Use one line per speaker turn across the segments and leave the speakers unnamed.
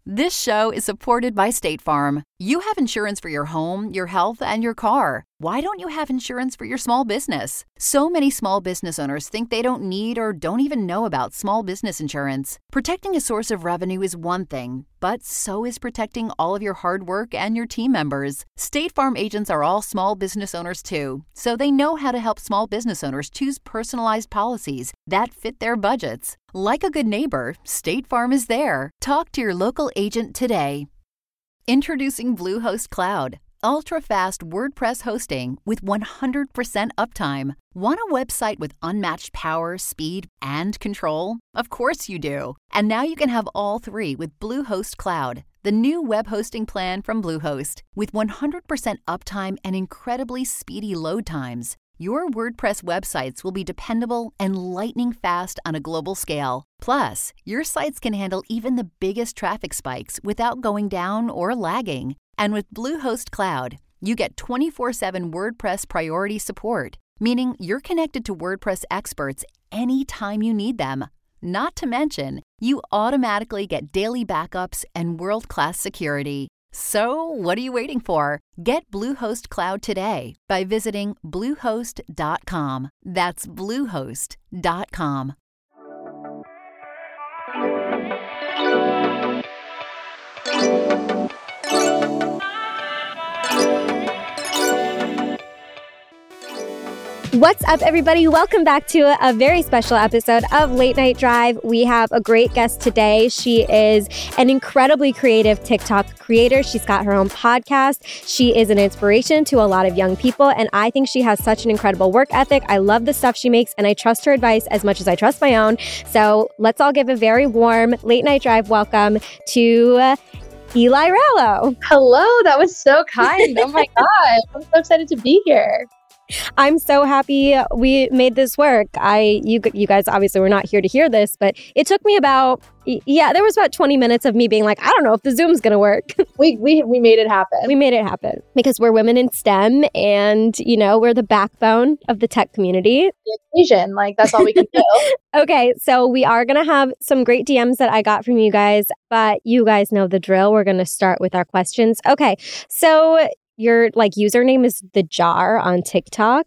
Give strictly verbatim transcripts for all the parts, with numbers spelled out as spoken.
This show is supported by State Farm. You have insurance for your home, your health, and your car. Why don't you have insurance for your small business? So many small business owners think they don't need or don't even know about small business insurance. Protecting a source of revenue is one thing, but so is protecting all of your hard work and your team members. State Farm agents are all small business owners too, so they know how to help small business owners choose personalized policies that fit their budgets. Like a good neighbor, State Farm is there. Talk to your local agent today. Introducing Bluehost Cloud, ultra-fast WordPress hosting with one hundred percent uptime. Want a website with unmatched power, speed, and control? Of course you do. And now you can have all three with Bluehost Cloud, the new web hosting plan from Bluehost. With one hundred percent uptime and incredibly speedy load times, your WordPress websites will be dependable and lightning fast on a global scale. Plus, your sites can handle even the biggest traffic spikes without going down or lagging. And with Bluehost Cloud, you get twenty-four seven WordPress priority support, meaning you're connected to WordPress experts anytime you need them. Not to mention, you automatically get daily backups and world-class security. So, what are you waiting for? Get Bluehost Cloud today by visiting bluehost dot com. That's bluehost dot com.
What's up, everybody? Welcome back to a very special episode of Late Night Drive. We have a great guest today. She is an incredibly creative TikTok creator. She's got her own podcast. She is an inspiration to a lot of young people, and I think she has such an incredible work ethic. I love the stuff she makes, and I trust her advice as much as I trust my own. So let's all give a very warm Late Night Drive welcome to uh, Eli Rallo.
Hello, that was so kind. Oh my God, I'm so excited to be here.
I'm so happy we made this work. I, you, you guys obviously were not here to hear this, but it took me about, yeah, there was about twenty minutes of me being like, I don't know if the Zoom's going to work.
We, we, we made it happen.
We made it happen because we're women in STEM and, you know, we're the backbone of the tech community.
The occasion, like that's all we can do.
Okay, so we are going to have some great D Ms that I got from you guys, but you guys know the drill. We're going to start with our questions. Okay, so your like username is The Jar on TikTok.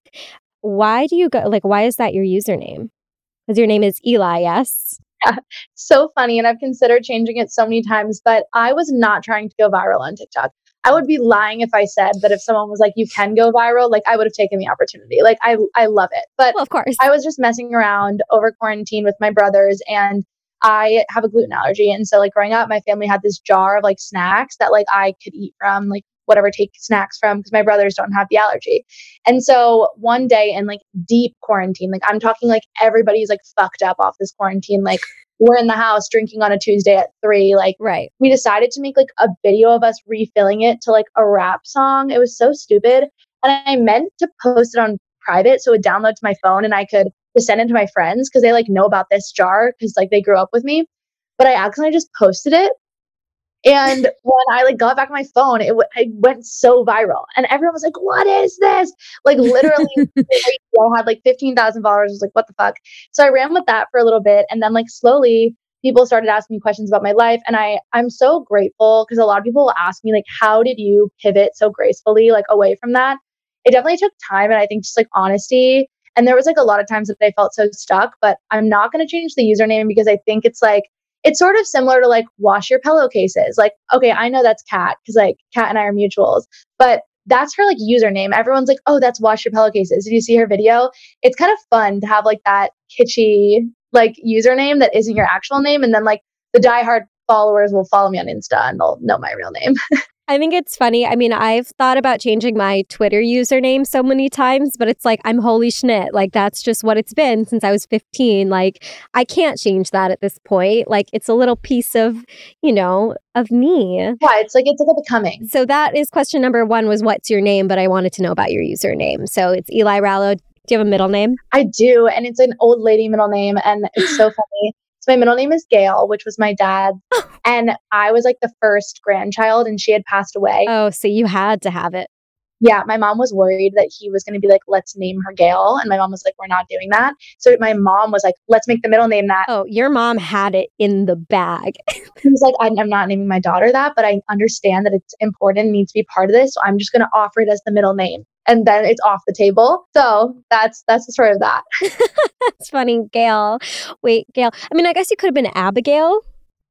Why do you go like why is that your username? Because your name is Eli, yes?
Yeah, so funny. And I've considered changing it so many times, but I was not trying to go viral on TikTok. I would be lying if I said that if someone was like, you can go viral, like I would have taken the opportunity. Like I I love it. But
well, of course.
I was just messing around over quarantine with my brothers, and I have a gluten allergy. And so like growing up, my family had this jar of like snacks that like I could eat from, like whatever, take snacks from, because my brothers don't have the allergy. And so one day in like deep quarantine, like I'm talking like everybody's like fucked up off this quarantine. Like we're in the house drinking on a Tuesday at three. Like
right.
We decided to make like a video of us refilling it to like a rap song. It was so stupid. And I meant to post it on private so it would download to my phone and I could just send it to my friends because they like know about this jar because like they grew up with me. But I accidentally just posted it. And when I like got back on my phone, it, w- it went so viral, and everyone was like, "What is this?" Like literally, I had like fifteen thousand followers. I was like, "What the fuck?" So I ran with that for a little bit, and then like slowly, people started asking me questions about my life, and I I'm so grateful because a lot of people will ask me like, "How did you pivot so gracefully like away from that?" It definitely took time, and I think just like honesty. And there was like a lot of times that I felt so stuck, but I'm not going to change the username because I think it's like. It's sort of similar to like wash your pillowcases. Like, okay, I know that's Kat because like Kat and I are mutuals, but that's her like username. Everyone's like, oh, that's wash your pillowcases. Did you see her video? It's kind of fun to have like that kitschy like username that isn't your actual name. And then like the diehard followers will follow me on Insta and they'll know my real name.
I think it's funny. I mean, I've thought about changing my Twitter username so many times, but it's like, I'm holy schnitt. Like, that's just what it's been since I was fifteen. Like, I can't change that at this point. Like, it's a little piece of, you know, of me.
Yeah, it's like, it's like a becoming.
So that is question number one was, what's your name? But I wanted to know about your username. So it's Eli Rallo. Do you have a middle name?
I do. And it's an old lady middle name. And it's so funny. So my middle name is Gail, which was my dad. And I was like the first grandchild and she had passed away.
Oh, so you had to have it.
Yeah, my mom was worried that he was going to be like, let's name her Gail. And my mom was like, we're not doing that. So my mom was like, let's make the middle name that.
Oh, your mom had it in the bag.
He was like, I'm not naming my daughter that, but I understand that it's important and needs to be part of this. So I'm just going to offer it as the middle name. And then it's off the table. So that's that's the story of that.
That's funny, Gail. Wait, Gail. I mean, I guess you could have been Abigail.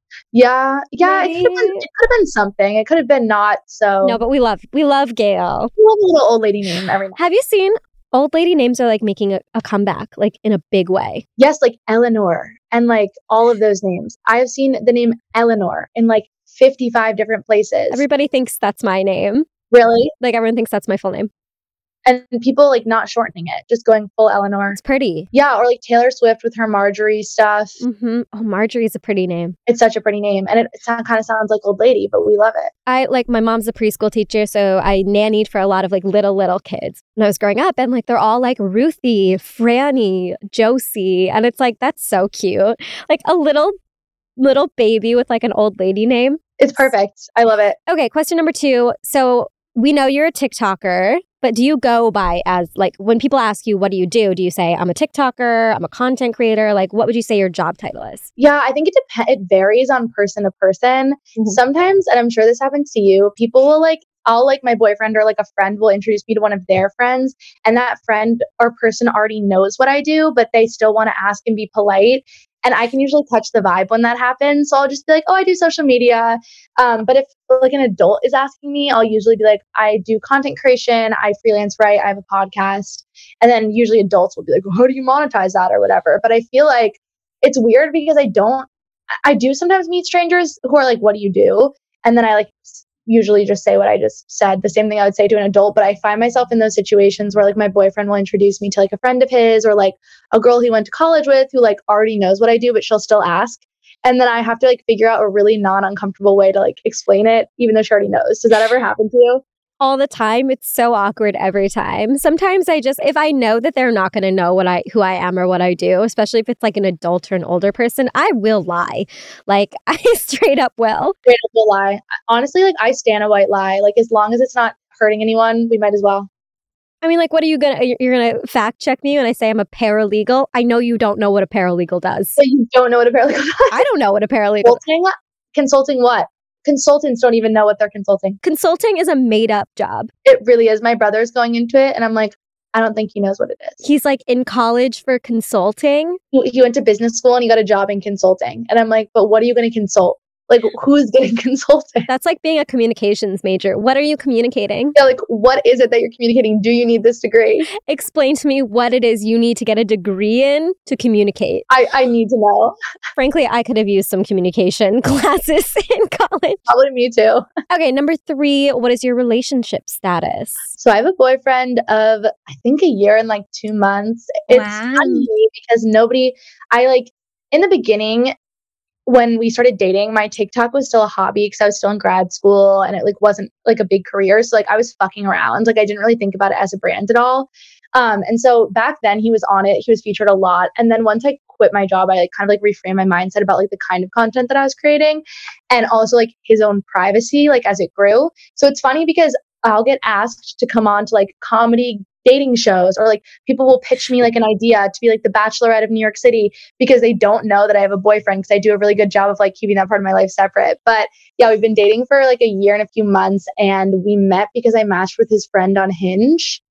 Yeah, yeah, it
Maybe.
could, have been, it could have been something. It could have been not so.
No, but we love we love Gail.
We love a little old lady name every now.
Have you seen old lady names are like making a, a comeback, like in a big way?
Yes, like Eleanor and like all of those names. I have seen the name Eleanor in like fifty-five different places.
Everybody thinks that's my name.
Really?
Like everyone thinks that's my full name.
And people like not shortening it, just going full Eleanor.
It's pretty.
Yeah, or like Taylor Swift with her Marjorie stuff.
Mm-hmm. Oh, Marjorie's a pretty name.
It's such a pretty name. And it, it sound, kind of sounds like old lady, but we love it.
I like my mom's a preschool teacher, so I nannied for a lot of like little, little kids when I was growing up. And like they're all like Ruthie, Franny, Josie. And it's like, that's so cute. Like a little, little baby with like an old lady name.
It's perfect. I love it.
Okay, question number two. So we know you're a TikToker, but do you go by as like when people ask you, what do you do? Do you say, I'm a TikToker, I'm a content creator? Like, what would you say your job title is?
Yeah, I think it depends. It varies on person to person.
Mhm.
Sometimes, and I'm sure this happens to you, people will like, I'll like my boyfriend or like a friend will introduce me to one of their friends, and that friend or person already knows what I do, but they still want to ask and be polite. And I can usually catch the vibe when that happens. So I'll just be like, oh, I do social media. Um, but if like an adult is asking me, I'll usually be like, I do content creation. I freelance write. I have a podcast. And then usually adults will be like, well, how do you monetize that or whatever? But I feel like it's weird because I don't, I do sometimes meet strangers who are like, what do you do? And then I like usually just say what I just said, the same thing I would say to an adult. But I find myself in those situations where like my boyfriend will introduce me to like a friend of his or like a girl he went to college with who like already knows what I do, but she'll still ask. And then I have to like figure out a really non-uncomfortable way to like explain it, even though she already knows. Does that ever happen to you?
All the time. It's so awkward every time. Sometimes I just, if I know that they're not going to know what I, who I am or what I do, especially if it's like an adult or an older person, I will lie. Like I straight up will.
Straight up will lie. Honestly, like I stand a white lie. Like as long as it's not hurting anyone, we might as well.
I mean, like, what are you going to, you're going to fact check me when I say I'm a paralegal? I know you don't know what a paralegal does.
So you don't know what a paralegal does?
I don't know what a paralegal
Consulting? Consulting what? Consultants don't even know what they're consulting.
Consulting is a made up job.
It really is. My brother's going into it and I'm like, I don't think he knows what it is.
He's like in college for consulting.
He, he went to business school and he got a job in consulting. And I'm like, but what are you going to consult? Like, who's getting consulted?
That's like being a communications major. What are you communicating?
Yeah, like, what is it that you're communicating? Do you need this degree?
Explain to me what it is you need to get a degree in to communicate.
I, I need to know.
Frankly, I could have used some communication classes in college.
Probably me too.
Okay, number three, what is your relationship status?
So I have a boyfriend of, I think, a year and like two months. It's
Wow.
funny because nobody, I like, in the beginning, when we started dating, my TikTok was still a hobby because I was still in grad school and it like wasn't like a big career. So like I was fucking around. Like I didn't really think about it as a brand at all. Um, and so back then he was on it. He was featured a lot. And then once I quit my job, I like kind of like reframed my mindset about like the kind of content that I was creating and also like his own privacy, like as it grew. So it's funny because I'll get asked to come on to like comedy dating shows or like people will pitch me like an idea to be like the Bachelorette of New York City because they don't know that I have a boyfriend because I do a really good job of like keeping that part of my life separate. But yeah, we've been dating for like a year and a few months and we met because I matched with his friend on Hinge.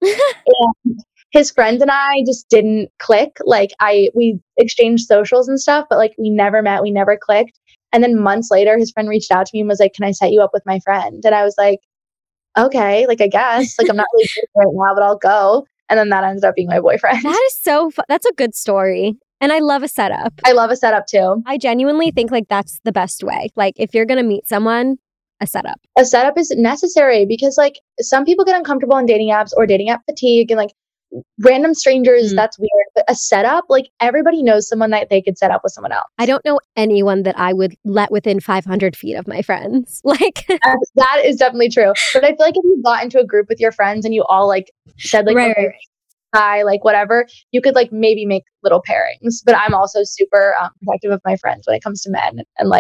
And his friend and I just didn't click. Like I, we exchanged socials and stuff, but like we never met, we never clicked. And then months later, his friend reached out to me and was like, can I set you up with my friend? And I was like, okay, like I guess, like I'm not really sure right now, but I'll go. And then that ended up being my boyfriend.
That is so fu- that's a good story. And I love a setup.
I love a setup too.
I genuinely think like that's the best way. Like if you're going to meet someone, a setup.
A setup is necessary because like some people get uncomfortable on dating apps or dating app fatigue and like random strangers,
Mm.
that's weird. But a setup, like everybody knows someone that they could set up with someone else.
I don't know anyone that I would let within five hundred feet of my friends. Like,
That- that is definitely true. But I feel like if you got into a group with your friends and you all like said like,
Right,
okay,
right.
hi, like whatever, you could like maybe make little pairings. But I'm also super um, protective of my friends when it comes to men and like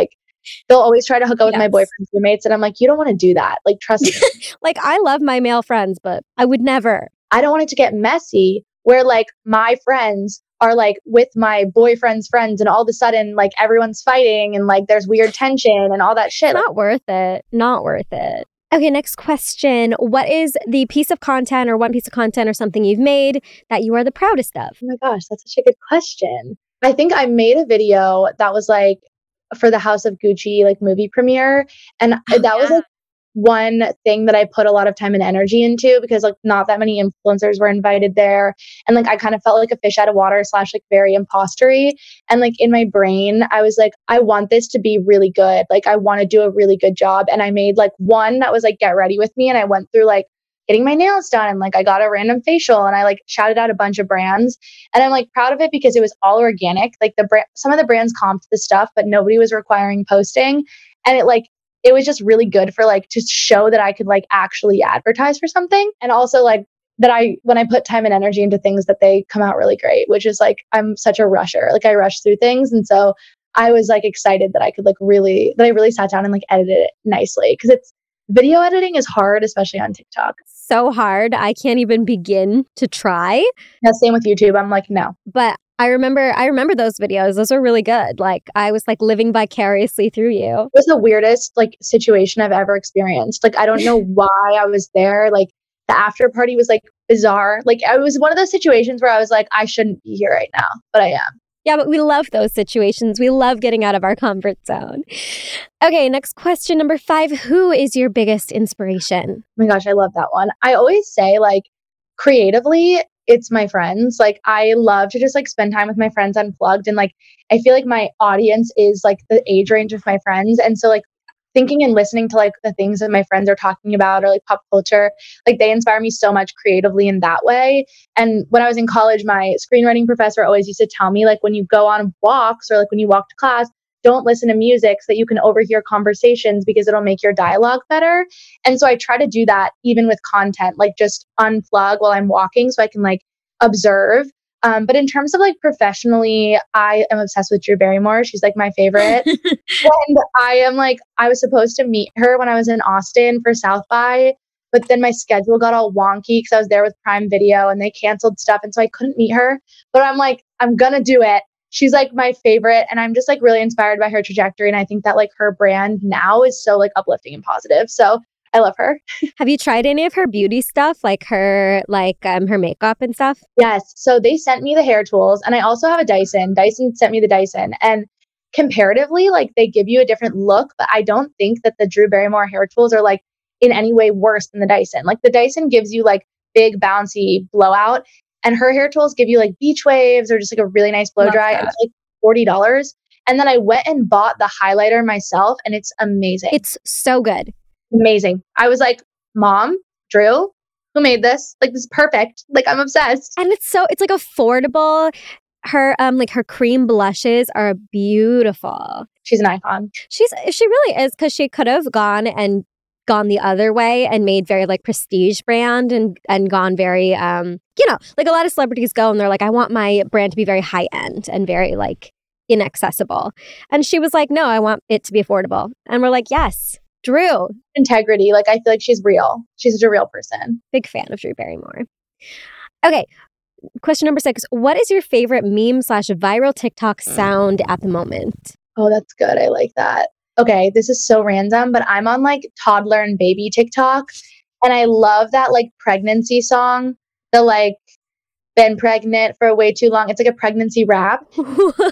They'll always try to hook up with
Yes.
my boyfriend's roommates. And I'm like, you don't want to do that. Like, trust me.
Like, I love my male friends, but I would never.
I don't want it to get messy where like my friends are like with my boyfriend's friends and all of a sudden like everyone's fighting and like there's weird tension and all that shit.
Not worth it. Not worth it. Okay, next question. What is the piece of content or one piece of content or something you've made that you are the proudest of?
Oh my gosh, that's such a good question. I think I made a video that was like for the House of Gucci like movie premiere. And
Oh,
that was
yeah.
like one thing that I put a lot of time and energy into because like not that many influencers were invited there. And like I kind of felt like a fish out of water slash like very impostery. And like in my brain, I was like, I want this to be really good. Like I want to do a really good job. And I made like one that was like, get ready with me. And I went through like getting my nails done and like I got a random facial and I like shouted out a bunch of brands. And I'm like proud of it because it was all organic. Like the brand, some of the brands comped the stuff, but nobody was requiring posting. And it like, it was just really good for like to show that I could like actually advertise for something. And also like that I, when I put time and energy into things that they come out really great, which is like, I'm such a rusher. Like I rush through things. And so I was like excited that I could like really, that I really sat down and like edited it nicely. Cause it's video editing is hard, especially on TikTok.
So hard. I can't even begin to try.
Yeah, same with YouTube. I'm like, no.
But I remember I remember those videos. Those are really good. Like I was like living vicariously through you.
It was the weirdest like situation I've ever experienced. Like I don't know why I was there. Like the after party was like bizarre. Like I was one of those situations where I was like, I shouldn't be here right now, but I am.
Yeah, but we love those situations. We love getting out of our comfort zone. Okay, next question, number five. Who is your biggest inspiration?
Oh my gosh, I love that one. I always say like creatively, it's my friends. Like I love to just like spend time with my friends unplugged. And like I feel like my audience is like the age range of my friends. And so like thinking and listening to like the things that my friends are talking about or like pop culture, like they inspire me so much creatively in that way. And when I was in college, my screenwriting professor always used to tell me like when you go on walks or like when you walk to class, don't listen to music so that you can overhear conversations because it'll make your dialogue better. And so I try to do that even with content, like just unplug while I'm walking so I can like observe. Um, but in terms of like professionally, I am obsessed with Drew Barrymore. She's like my favorite. And I am like, I was supposed to meet her when I was in Austin for South by, but then my schedule got all wonky because I was there with Prime Video and they canceled stuff. And so I couldn't meet her. But I'm like, I'm going to do it. She's like my favorite. And I'm just like really inspired by her trajectory. And I think that like her brand now is so like uplifting and positive. So I love her.
Have you tried any of her beauty stuff, like her like um her makeup and stuff?
Yes. So they sent me the hair tools and I also have a Dyson. Dyson sent me the Dyson. And comparatively, like they give you a different look, but I don't think that the Drew Barrymore hair tools are like in any way worse than the Dyson. Like the Dyson gives you like big bouncy blowout and her hair tools give you like beach waves or just like a really nice blow
Love
dry.
that.
It's like forty dollars. And then I went and bought the highlighter myself and it's amazing.
It's so good.
Amazing. I was like, Mom, Drew, who made this? Like this is perfect. Like I'm obsessed.
And it's so it's like affordable. Her um like her cream blushes are beautiful.
She's an icon.
She's she really is, because she could have gone and gone the other way and made very like prestige brand and and gone very um you know, like a lot of celebrities go and they're like, I want my brand to be very high end and very like inaccessible. And she was like, no, I want it to be affordable. And we're like, yes, Drew.
Integrity. Like I feel like she's real. She's such a real person.
Big fan of Drew Barrymore. Okay. Question number six. What is your favorite meme slash viral TikTok sound at the moment?
Oh, that's good. I like that. Okay, this is so random, but I'm on like toddler and baby TikTok. And I love that like pregnancy song. The like been pregnant for way too long. It's like a pregnancy rap.
What?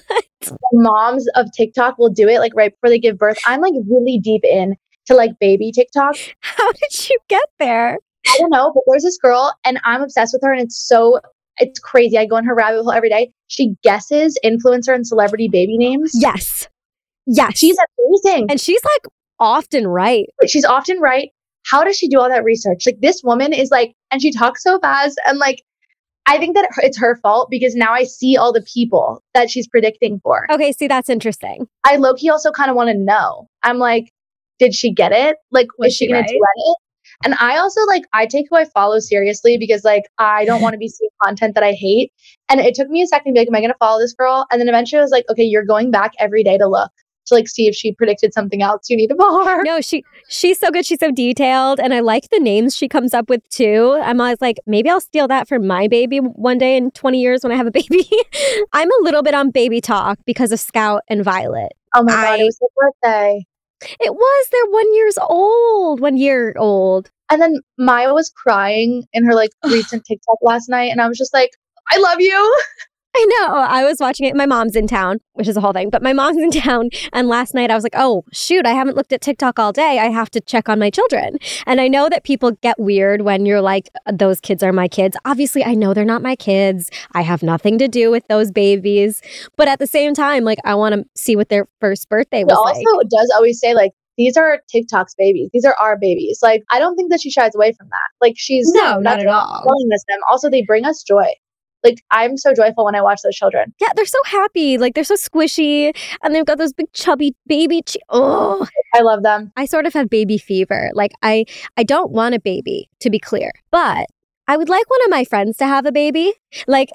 Moms of TikTok will do it like right before they give birth. I'm like really deep in to like baby TikTok.
How did you get there?
I don't know, but there's this girl and I'm obsessed with her and it's so, it's crazy. I go in her rabbit hole every day. She guesses influencer and celebrity baby names.
Yes. Yes.
She's amazing.
and she's like often right.
She's often right. How does she do all that research? Like this woman is like, and she talks so fast and like, I think that it's her fault because now I see all the people that she's predicting for.
Okay, see, that's interesting.
I low-key also kind of want to know. I'm like, did she get it? Like, was
Was
she
she
going
right?
to do it? And I also like, I take who I follow seriously because like, I don't want to be seeing content that I hate. And it took me a second to be like, am I going to follow this girl? And then eventually I was like, okay, you're going back every day to look. to like see if she predicted something else, you need to follow her.
No, she she's so good. She's so detailed. And I like the names she comes up with too. I'm always like, maybe I'll steal that for my baby one day in twenty years when I have a baby. I'm a little bit on baby talk because of Scout and Violet.
Oh my
I,
God, it was her birthday.
It was. They're one years old, one year old.
And then Maya was crying in her like recent TikTok last night. And I was just like, I love you.
I know. I was watching it. My mom's in town, which is a whole thing, but my mom's in town. And last night I was like, oh, shoot, I haven't looked at TikTok all day. I have to check on my children. And I know that people get weird when you're like, those kids are my kids. Obviously, I know they're not my kids. I have nothing to do with those babies. But at the same time, like, I want to see what their first birthday was
also,
like.
It does always say, like, these are TikTok's babies. These are our babies. Like, I don't think that she shies away from that. Like, she's
no, not at all
telling us them. Also, they bring us joy. Like, I'm so joyful when I watch those children.
Yeah, they're so happy. Like, they're so squishy. And they've got those big chubby baby. Che- oh,
I love them.
I sort of have baby fever. Like, I, I don't want a baby, to be clear. But I would like one of my friends to have a baby. Like,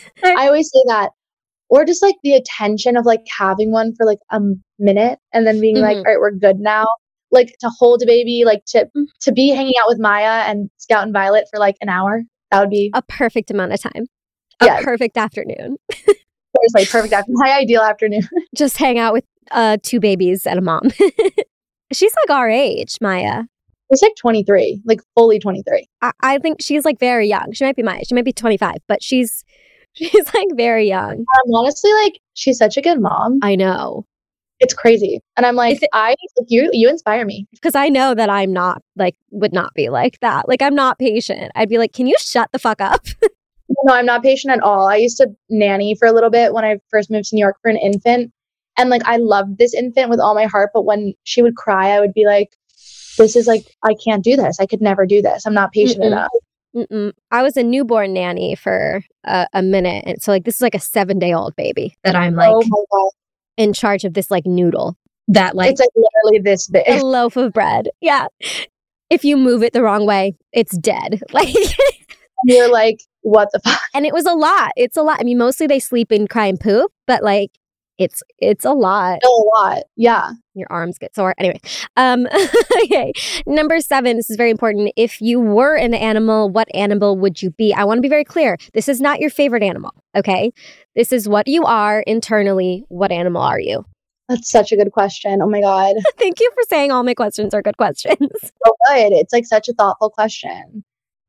I always say that. Or just, like, the attention of, like, having one for, like, a minute and then being mm-hmm. like, all right, we're good now. Like, to hold a baby, like, to, mm-hmm. to be hanging out with Maya and Scout and Violet for, like, an hour. That would be
a perfect amount of time. A yeah. perfect afternoon.
Seriously, perfect afternoon. My ideal afternoon.
Just hang out with uh, two babies and a mom. She's like our age, Maya.
She's like twenty-three, like fully twenty-three.
I, I think she's like very young. She might be my age. She might be twenty-five, but she's she's like very young.
I'm honestly like, she's such a good mom.
I know.
It's crazy. And I'm like, it, I like, you you inspire me.
Because I know that I'm not like, would not be like that. Like, I'm not patient. I'd be like, can you shut the fuck up?
No, I'm not patient at all. I used to nanny for a little bit when I first moved to New York for an infant. And like, I loved this infant with all my heart. But when she would cry, I would be like, this is like, I can't do this. I could never do this. I'm not patient
Mm-mm.
enough.
Mm-mm. I was a newborn nanny for a, a minute. And so like, this is like a seven day old baby that I'm like
oh my God.
in charge of this like noodle that like.
It's like literally this big.
A loaf of bread. Yeah. If you move it the wrong way, it's dead. Like.
You're like, what the fuck?
And it was a lot. It's a lot. I mean, mostly they sleep and cry and poop, but like, it's it's a lot.
A lot. Yeah.
Your arms get sore. Anyway. Um, okay. Number seven, this is very important. If you were an animal, what animal would you be? I want to be very clear. This is not your favorite animal, okay? This is what you are internally. What animal are you?
That's such a good question. Oh my God.
Thank you for saying all my questions are good questions.
So good. It's like such a thoughtful question.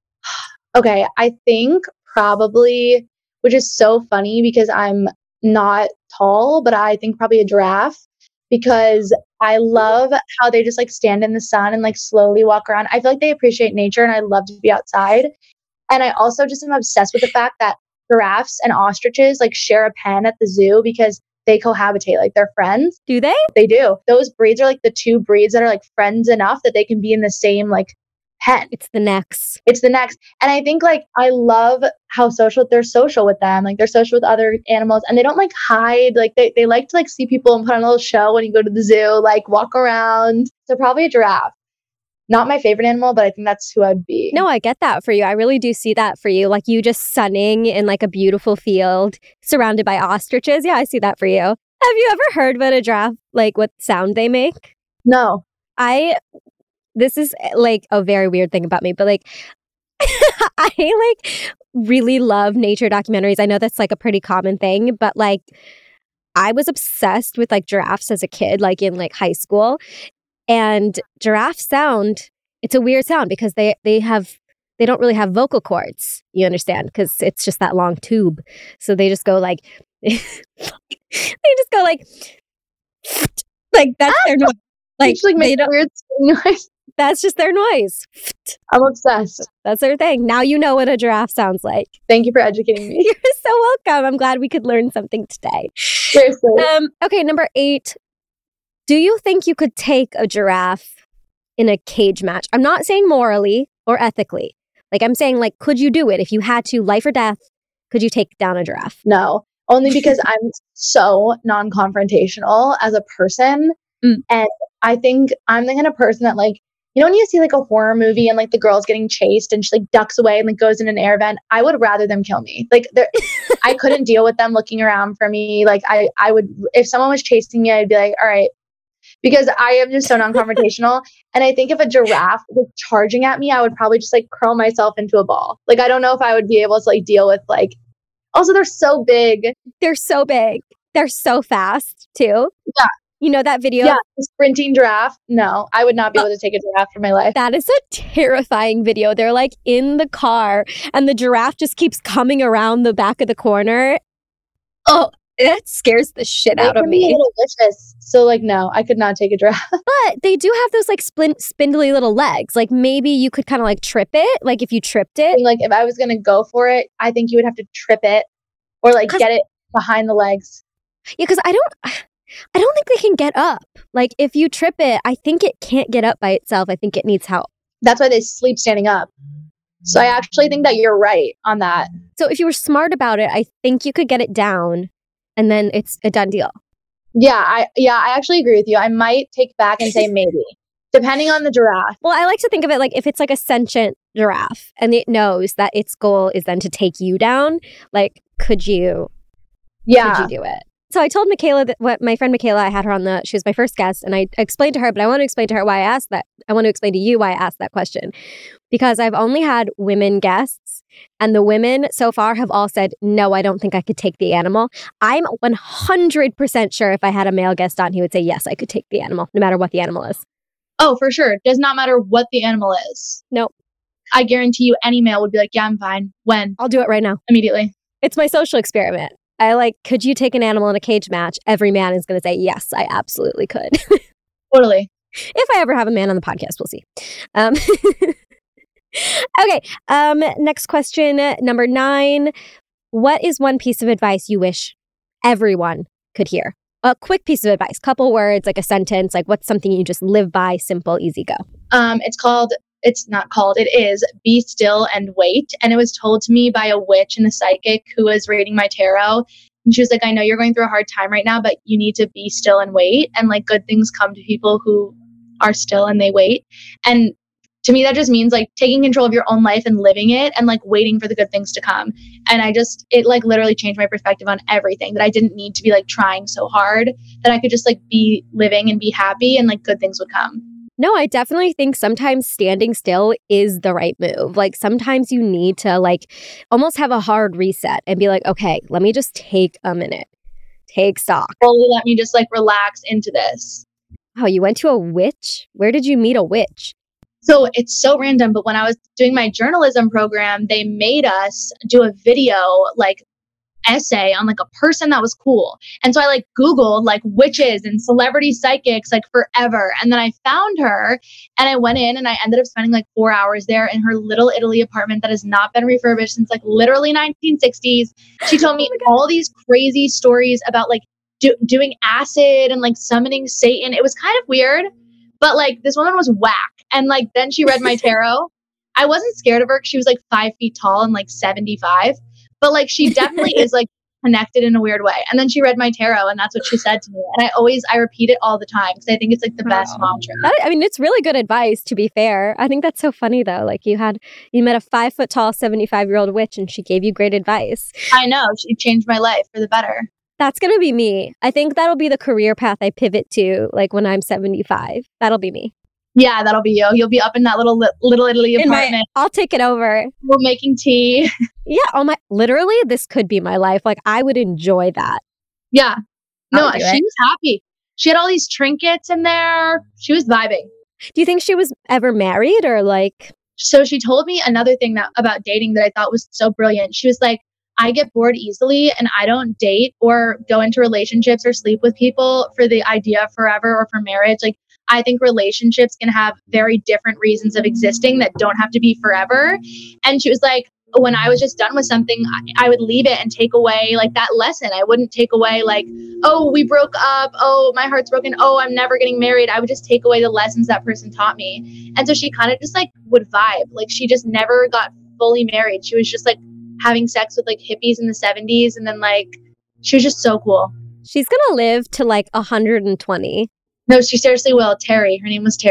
Okay, I think probably, which is so funny because I'm not tall, but I think probably a giraffe because I love how they just like stand in the sun and like slowly walk around. I feel like they appreciate nature and I love to be outside. And I also just am obsessed with the fact that giraffes and ostriches like share a pen at the zoo because they cohabitate, like they're friends.
Do they?
They do. Those breeds are like the two breeds that are like friends enough that they can be in the same like pen.
It's the next.
It's the next. And I think like I love how social they're social with them. Like they're social with other animals and they don't like hide. Like they, they like to like see people and put on a little show when you go to the zoo, like walk around. So probably a giraffe. Not my favorite animal, but I think that's who I'd be.
No, I get that for you. I really do see that for you. Like you just sunning in like a beautiful field surrounded by ostriches. Yeah, I see that for you. Have you ever heard what a giraffe, like what sound they make?
No.
I... This is like a very weird thing about me, but like I like really love nature documentaries. I know that's like a pretty common thing, but like I was obsessed with like giraffes as a kid, like in like high school. And giraffe sound, it's a weird sound because they they have they don't really have vocal cords, you understand, because it's just that long tube. So they just go like they just go like like that's their noise.
Like, like make a weird noise.
That's just their noise.
I'm obsessed.
That's their thing. Now you know what a giraffe sounds like.
Thank you for educating me.
You're so welcome. I'm glad we could learn something today.
Seriously.
Um, okay, number eight. Do you think you could take a giraffe in a cage match? I'm not saying morally or ethically. Like I'm saying, like, could you do it if you had to, life or death? Could you take down a giraffe?
No, only because I'm so non-confrontational as a person. Mm. And I think I'm the kind of person that like, you know, when you see like a horror movie and like the girl's getting chased and she like ducks away and like goes in an air vent, I would rather them kill me. Like I couldn't deal with them looking around for me. Like I, I would, if someone was chasing me, I'd be like, all right, because I am just so non-confrontational. And I think if a giraffe was charging at me, I would probably just like curl myself into a ball. Like, I don't know if I would be able to like deal with like, also they're so big.
They're so big. They're so fast too.
Yeah.
You know that video?
Yeah, the sprinting giraffe. No, I would not be able to take a giraffe for my life.
That is a terrifying video. They're like in the car and the giraffe just keeps coming around the back of the corner. Oh, it scares the shit
They
out of
can be
me.
a little vicious. So like, no, I could not take a giraffe.
But they do have those like splin- spindly little legs. Like maybe you could kind of like trip it. Like if you tripped it.
And, like if I was going to go for it, I think you would have to trip it or like get it behind the legs.
Yeah, because I don't... I don't think they can get up. Like, if you trip it, I think it can't get up by itself. I think it needs help.
That's why they sleep standing up. So I actually think that you're right on that.
So if you were smart about it, I think you could get it down and then it's a done deal.
Yeah, I yeah, I actually agree with you. I might take back and say maybe, depending on the giraffe.
Well, I like to think of it like if it's like a sentient giraffe and it knows that its goal is then to take you down, like, could you,
yeah.
could you do it? So I told Michaela that what my friend Michaela, I had her on the, she was my first guest, and I explained to her, but I want to explain to her why I asked that. I want to explain to you why I asked that question. Because I've only had women guests, and the women so far have all said, no, I don't think I could take the animal. I'm one hundred percent sure if I had a male guest on, he would say, yes, I could take the animal, no matter what the animal is.
Oh, for sure. It does not matter what the animal is.
Nope.
I guarantee you any male would be like, yeah, I'm fine. When?
I'll do it right now.
Immediately.
It's my social experiment. I like, could you take an animal in a cage match? Every man is going to say, yes, I absolutely could.
Totally.
If I ever have a man on the podcast, we'll see. Um, okay. Um, next question, number nine. What is one piece of advice you wish everyone could hear? A quick piece of advice, couple words, like a sentence, like what's something you just live by, simple, easy, go.
Um, it's called, it's not called, it is Be Still and Wait. And it was told to me by a witch and a psychic who was reading my tarot. And she was like, I know you're going through a hard time right now, but you need to be still and wait. And like good things come to people who are still and they wait. And to me, that just means like taking control of your own life and living it and like waiting for the good things to come. And I just, it like literally changed my perspective on everything, that I didn't need to be like trying so hard, that I could just like be living and be happy and like good things would come.
No, I definitely think sometimes standing still is the right move. Like sometimes you need to like almost have a hard reset and be like, okay, let me just take a minute, take stock.
Fully let me just like relax into this.
Oh, you went to a witch? Where did you meet a witch?
So it's so random, but when I was doing my journalism program, they made us do a video like essay on like a person that was cool. And so I like Googled like witches and celebrity psychics like forever. And then I found her and I went in and I ended up spending like four hours there in her little Italy apartment that has not been refurbished since like literally nineteen sixties. She told me oh all these crazy stories about like do- doing acid and like summoning Satan. It was kind of weird, but like this woman was whack. And like then she read my tarot. I wasn't scared of her because she was like five feet tall and like seventy-five. But like she definitely is like connected in a weird way. And then she read my tarot and that's what she said to me. And I always, I repeat it all the time because I think it's like the best
oh.
mantra.
That, I mean, it's really good advice, to be fair. I think that's so funny though. Like you had, you met a five foot tall, seventy-five year old witch and she gave you great advice.
I know. She changed my life for the better.
That's going to be me. I think that'll be the career path I pivot to like when I'm seventy-five. That'll be me.
Yeah, that'll be you. You'll be up in that little little Italy apartment.
My, I'll take it over.
We're making tea.
Yeah. Oh my! Literally, this could be my life. Like I would enjoy that.
Yeah. No, she
it.
was happy. She had all these trinkets in there. She was vibing.
Do you think she was ever married or like?
So she told me another thing that about dating that I thought was so brilliant. She was like, I get bored easily and I don't date or go into relationships or sleep with people for the idea of forever or for marriage. Like, I think relationships can have very different reasons of existing that don't have to be forever. And she was like, when I was just done with something, I, I would leave it and take away like that lesson. I wouldn't take away like, oh, we broke up. Oh, my heart's broken. Oh, I'm never getting married. I would just take away the lessons that person taught me. And so she kind of just like would vibe. Like she just never got fully married. She was just like having sex with like hippies in the seventies. And then like, she was just so cool.
She's going to live to like one hundred twenty.
No, she seriously will. Terry. Her name was Terry.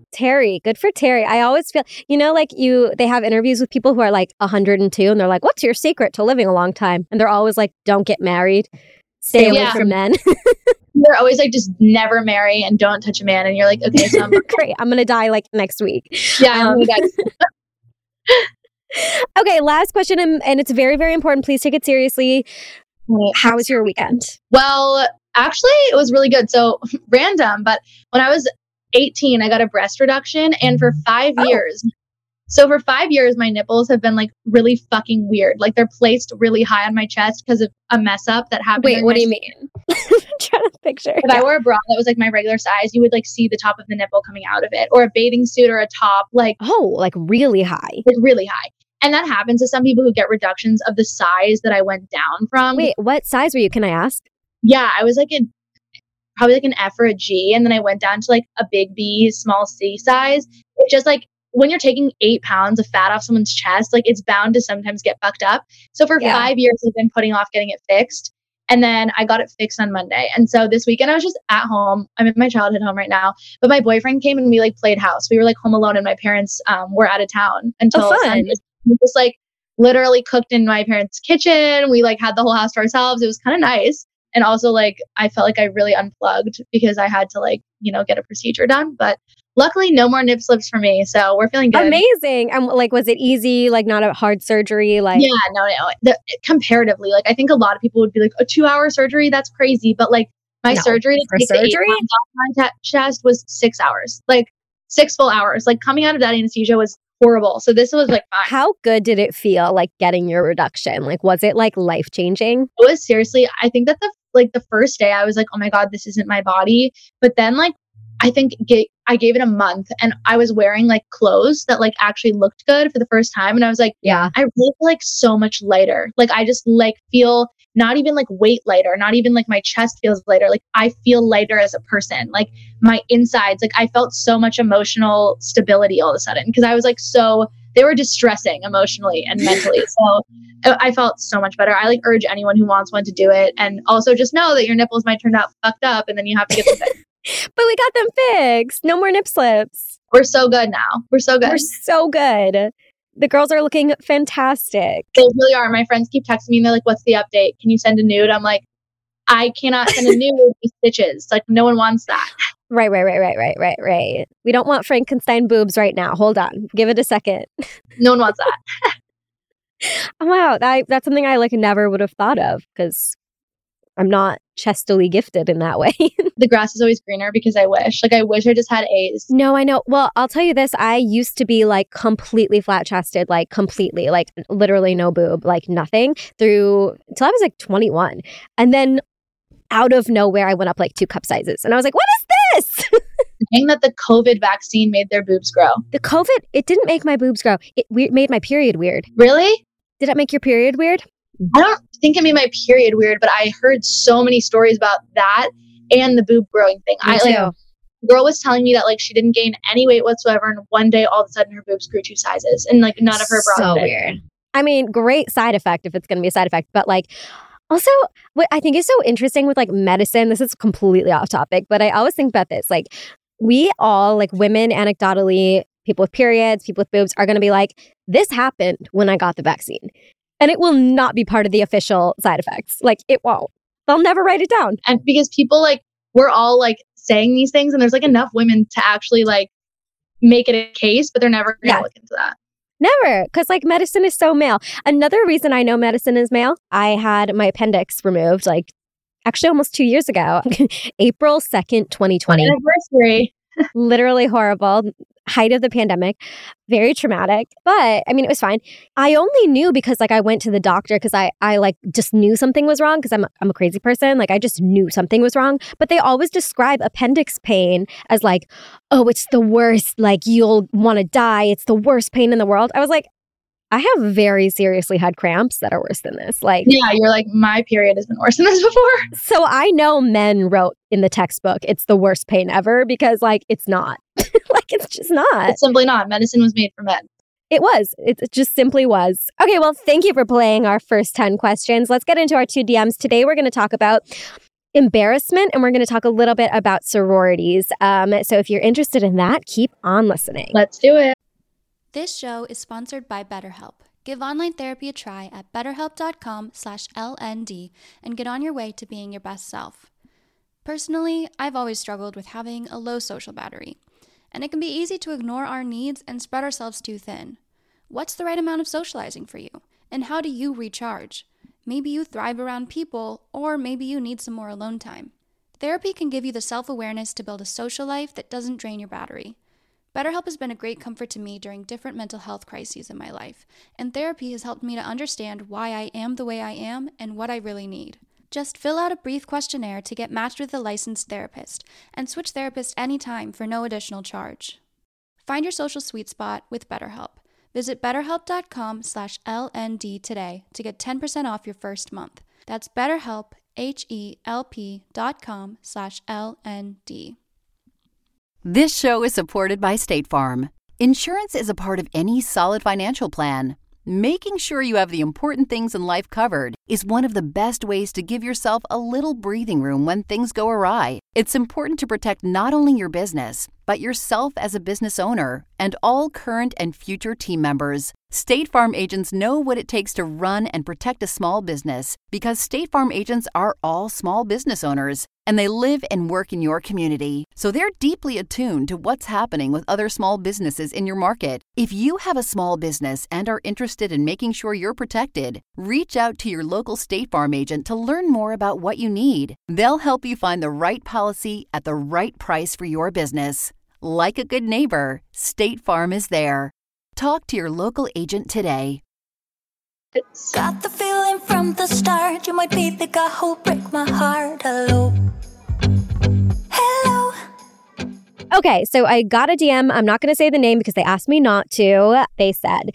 Terry. Good for Terry. I always feel, you know, like you, they have interviews with people who are like one hundred two and they're like, what's your secret to living a long time? And they're always like, don't get married. Stay away
Yeah.
from men.
They're always like, just never marry and don't touch a man. And you're like, okay, so I'm
great. I'm going to die like next week.
Yeah. I'm
Um,
gonna die.
Okay, last question, and, and it's very, very important. Please take it seriously. How was your weekend?
Well, actually, it was really good. So random, but when I was eighteen, I got a breast reduction, and for five
Oh.
years, so for five years, my nipples have been like really fucking weird. Like they're placed really high on my chest because of a mess up that happened.
Wait,
during
what
my
do you mean? I'm trying to picture.
If I wore a bra that was like my regular size, you would like see the top of the nipple coming out of it, or a bathing suit or a top, like
Oh, like really high.
like really high. And that happens to some people who get reductions of the size that I went down from.
Wait, what size were you? Can I ask?
Yeah, I was like in probably like an F or a G, and then I went down to like a big B, small C size. It's just like when you're taking eight pounds of fat off someone's chest, like it's bound to sometimes get fucked up. So for
Yeah.
five years, I've been putting off getting it fixed. And then I got it fixed on Monday. And so this weekend I was just at home. I'm in my childhood home right now. But my boyfriend came and we like played house. We were like home alone and my parents um, were out of town until
Oh, fun.
Sunday. We just like literally cooked in my parents' kitchen. We like had the whole house to ourselves. It was kind of nice. And also like I felt like I really unplugged because I had to like, you know, get a procedure done. But luckily no more nip slips for me. So we're feeling good.
Amazing. And like, was it easy? Like not a hard surgery? Like,
Yeah, no, no. The, comparatively, like I think a lot of people would be like, a two-hour surgery, that's crazy. But like my
No.
surgery to
For
take the eight
surgery?
pounds off my ta- chest was six hours, like six full hours. Like coming out of that anesthesia was horrible. So this was like fine.
how good did it feel like getting your reduction? Like, was it like life changing?
It was seriously, I think that the like the first day I was like, oh my God, this isn't my body. But then like I think ga- I gave it a month and I was wearing like clothes that like actually looked good for the first time. And I was like,
Yeah.
I really feel like so much lighter. Like I just like feel not even like weight lighter, not even like my chest feels lighter. Like I feel lighter as a person. Like my insides, like I felt so much emotional stability all of a sudden because I was like so, they were distressing emotionally and mentally. So I I felt so much better. I like urge anyone who wants one to do it. And also just know that your nipples might turn out fucked up and then you have to get them fixed.
But we got them fixed. No more nip slips.
We're so good now. We're so good.
We're so good. The girls are looking fantastic.
They really are. My friends keep texting me and they're like, what's the update? Can you send a nude? I'm like, I cannot send a nude with stitches. Like no one wants that.
Right, right, right, right, right, right, right. We don't want Frankenstein boobs right now. Hold on. Give it a second.
No one wants that.
Oh, wow. That, that's something I like never would have thought of because I'm not chestily gifted in that way.
The grass is always greener because I wish. Like I wish I just had A's.
No, I know. Well, I'll tell you this. I used to be like completely flat chested, like completely, like literally no boob, like nothing through until I was like twenty-one. And then out of nowhere, I went up like two cup sizes. And I was like, what is this?
Saying that the COVID vaccine made their boobs grow.
The COVID, it didn't make my boobs grow. It we- made my period weird.
Really?
Did it make your period weird?
I don't think it made my period weird, but I heard so many stories about that and the boob growing thing.
Me
I like
too.
the girl was telling me that like she didn't gain any weight whatsoever, and one day all of a sudden her boobs grew two sizes, and like none of her bras
So
fit.
weird. I mean, great side effect if it's going to be a side effect, but like also what I think is so interesting with like medicine, this is completely off topic, but I always think about this. Like we all, like women anecdotally, people with periods, people with boobs are going to be like, this happened when I got the vaccine. And it will not be part of the official side effects. Like it won't. They'll never write it down.
And because people like we're all like saying these things, and there's like enough women to actually like make it a case, but they're never gonna
Yeah.
look into that.
Never, because like medicine is so male. Another reason I know medicine is male, I had my appendix removed like actually almost two years ago, April second, twenty twenty.
Anniversary.
Literally horrible. Height of the pandemic, very traumatic, but I mean, it was fine. I only knew because like I went to the doctor because I, I like just knew something was wrong because I'm, I'm a crazy person. Like I just knew something was wrong, but they always describe appendix pain as like, oh, it's the worst. Like you'll want to die. It's the worst pain in the world. I was like, I have very seriously had cramps that are worse than this. Like,
Yeah, you're like, my period has been worse than this before.
so I know men wrote in the textbook, it's the worst pain ever because like, it's not. Like, it's just not.
It's simply not. Medicine was made for men.
It was. It it just simply was. Okay, well, thank you for playing our first ten questions. Let's get into our two D Ms. Today, we're going to talk about embarrassment, and we're going to talk a little bit about sororities. Um, so if you're interested in that, keep on listening.
Let's do it.
This show is sponsored by BetterHelp. Give online therapy a try at betterhelp.com slash LND and get on your way to being your best self. Personally, I've always struggled with having a low social battery, and it can be easy to ignore our needs and spread ourselves too thin. What's the right amount of socializing for you? And how do you recharge? Maybe you thrive around people, or maybe you need some more alone time. Therapy can give you the self-awareness to build a social life that doesn't drain your battery. BetterHelp has been a great comfort to me during different mental health crises in my life, and therapy has helped me to understand why I am the way I am and what I really need. Just fill out a brief questionnaire to get matched with a licensed therapist, and switch therapists anytime for no additional charge. Find your social sweet spot with BetterHelp. Visit betterhelp.com slash LND today to get ten percent off your first month. That's BetterHelp, H-E-L-P dot com slash L-N-D.
This show is supported by State Farm. Insurance is a part of any solid financial plan. Making sure you have the important things in life covered is one of the best ways to give yourself a little breathing room when things go awry. It's important to protect not only your business, but yourself as a business owner and all current and future team members. State Farm agents know what it takes to run and protect a small business because State Farm agents are all small business owners and they live and work in your community. So they're deeply attuned to what's happening with other small businesses in your market. If you have a small business and are interested in making sure you're protected, reach out to your local State Farm agent to learn more about what you need. They'll help you find the right policy at the right price for your business. Like a good neighbor, State Farm is there. Talk to your local agent today.
Got the feeling from the start you might be the guy who'll break my heart. Hello. Hello.
Okay, so I got a D M. I'm not going to say the name because they asked me not to. They said,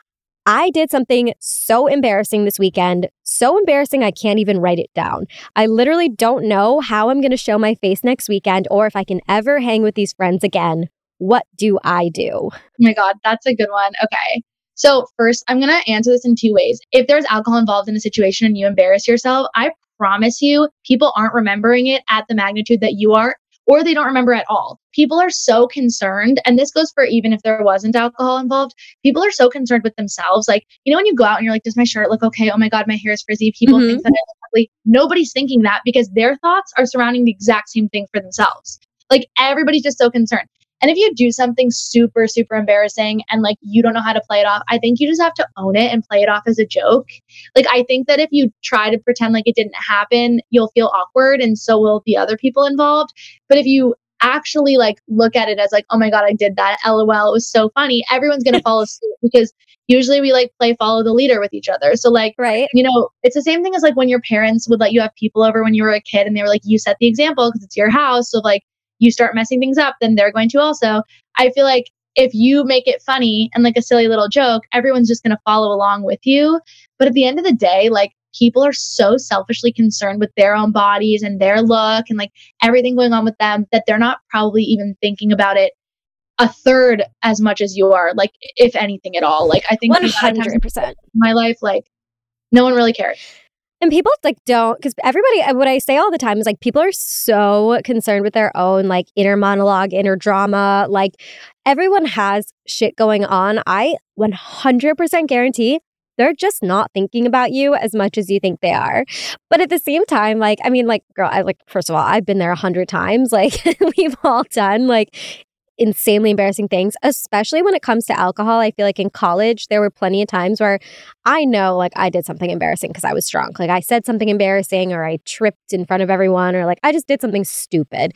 I did something so embarrassing this weekend. So embarrassing, I can't even write it down. I literally don't know how I'm going to show my face next weekend or if I can ever hang with these friends again. What do I do?
Oh my God, that's a good one. Okay. So first, I'm going to answer this in two ways. If there's alcohol involved in a situation and you embarrass yourself, I promise you, people aren't remembering it at the magnitude that you are, or they don't remember at all. People are so concerned, and this goes for even if there wasn't alcohol involved, people are so concerned with themselves. Like, you know, when you go out and you're like, does my shirt look okay? Oh my God, my hair is frizzy. People
Mm-hmm.
think that I look ugly. Nobody's thinking that because their thoughts are surrounding the exact same thing for themselves. Like, everybody's just so concerned. And if you do something super, super embarrassing and like you don't know how to play it off, I think you just have to own it and play it off as a joke. Like, I think that if you try to pretend like it didn't happen, you'll feel awkward and so will the other people involved. But if you actually like look at it as like, oh my God, I did that. L O L. It was so funny. Everyone's going to follow suit because usually we like play follow the leader with each other. So like,
Right.
you know, it's the same thing as like when your parents would let you have people over when you were a kid and they were like, you set the example because it's your house. So like, you start messing things up, then they're going to also. I feel like if you make it funny and like a silly little joke, everyone's just going to follow along with you. But at the end of the day, like people are so selfishly concerned with their own bodies and their look and like everything going on with them that they're not probably even thinking about it a third as much as you are, like if anything at all. Like I think
one hundred percent.
in my life, like no one really cared.
And people like don't, because everybody, what I say all the time is like, people are so concerned with their own like inner monologue, inner drama. Like everyone has shit going on. I one hundred percent guarantee they're just not thinking about you as much as you think they are. But at the same time, like, I mean, like, girl, I like, first of all, I've been there a hundred times. Like we've all done like insanely embarrassing things, especially when it comes to alcohol. I feel like in college, there were plenty of times where I know like I did something embarrassing because I was drunk. Like I said something embarrassing or I tripped in front of everyone or like I just did something stupid.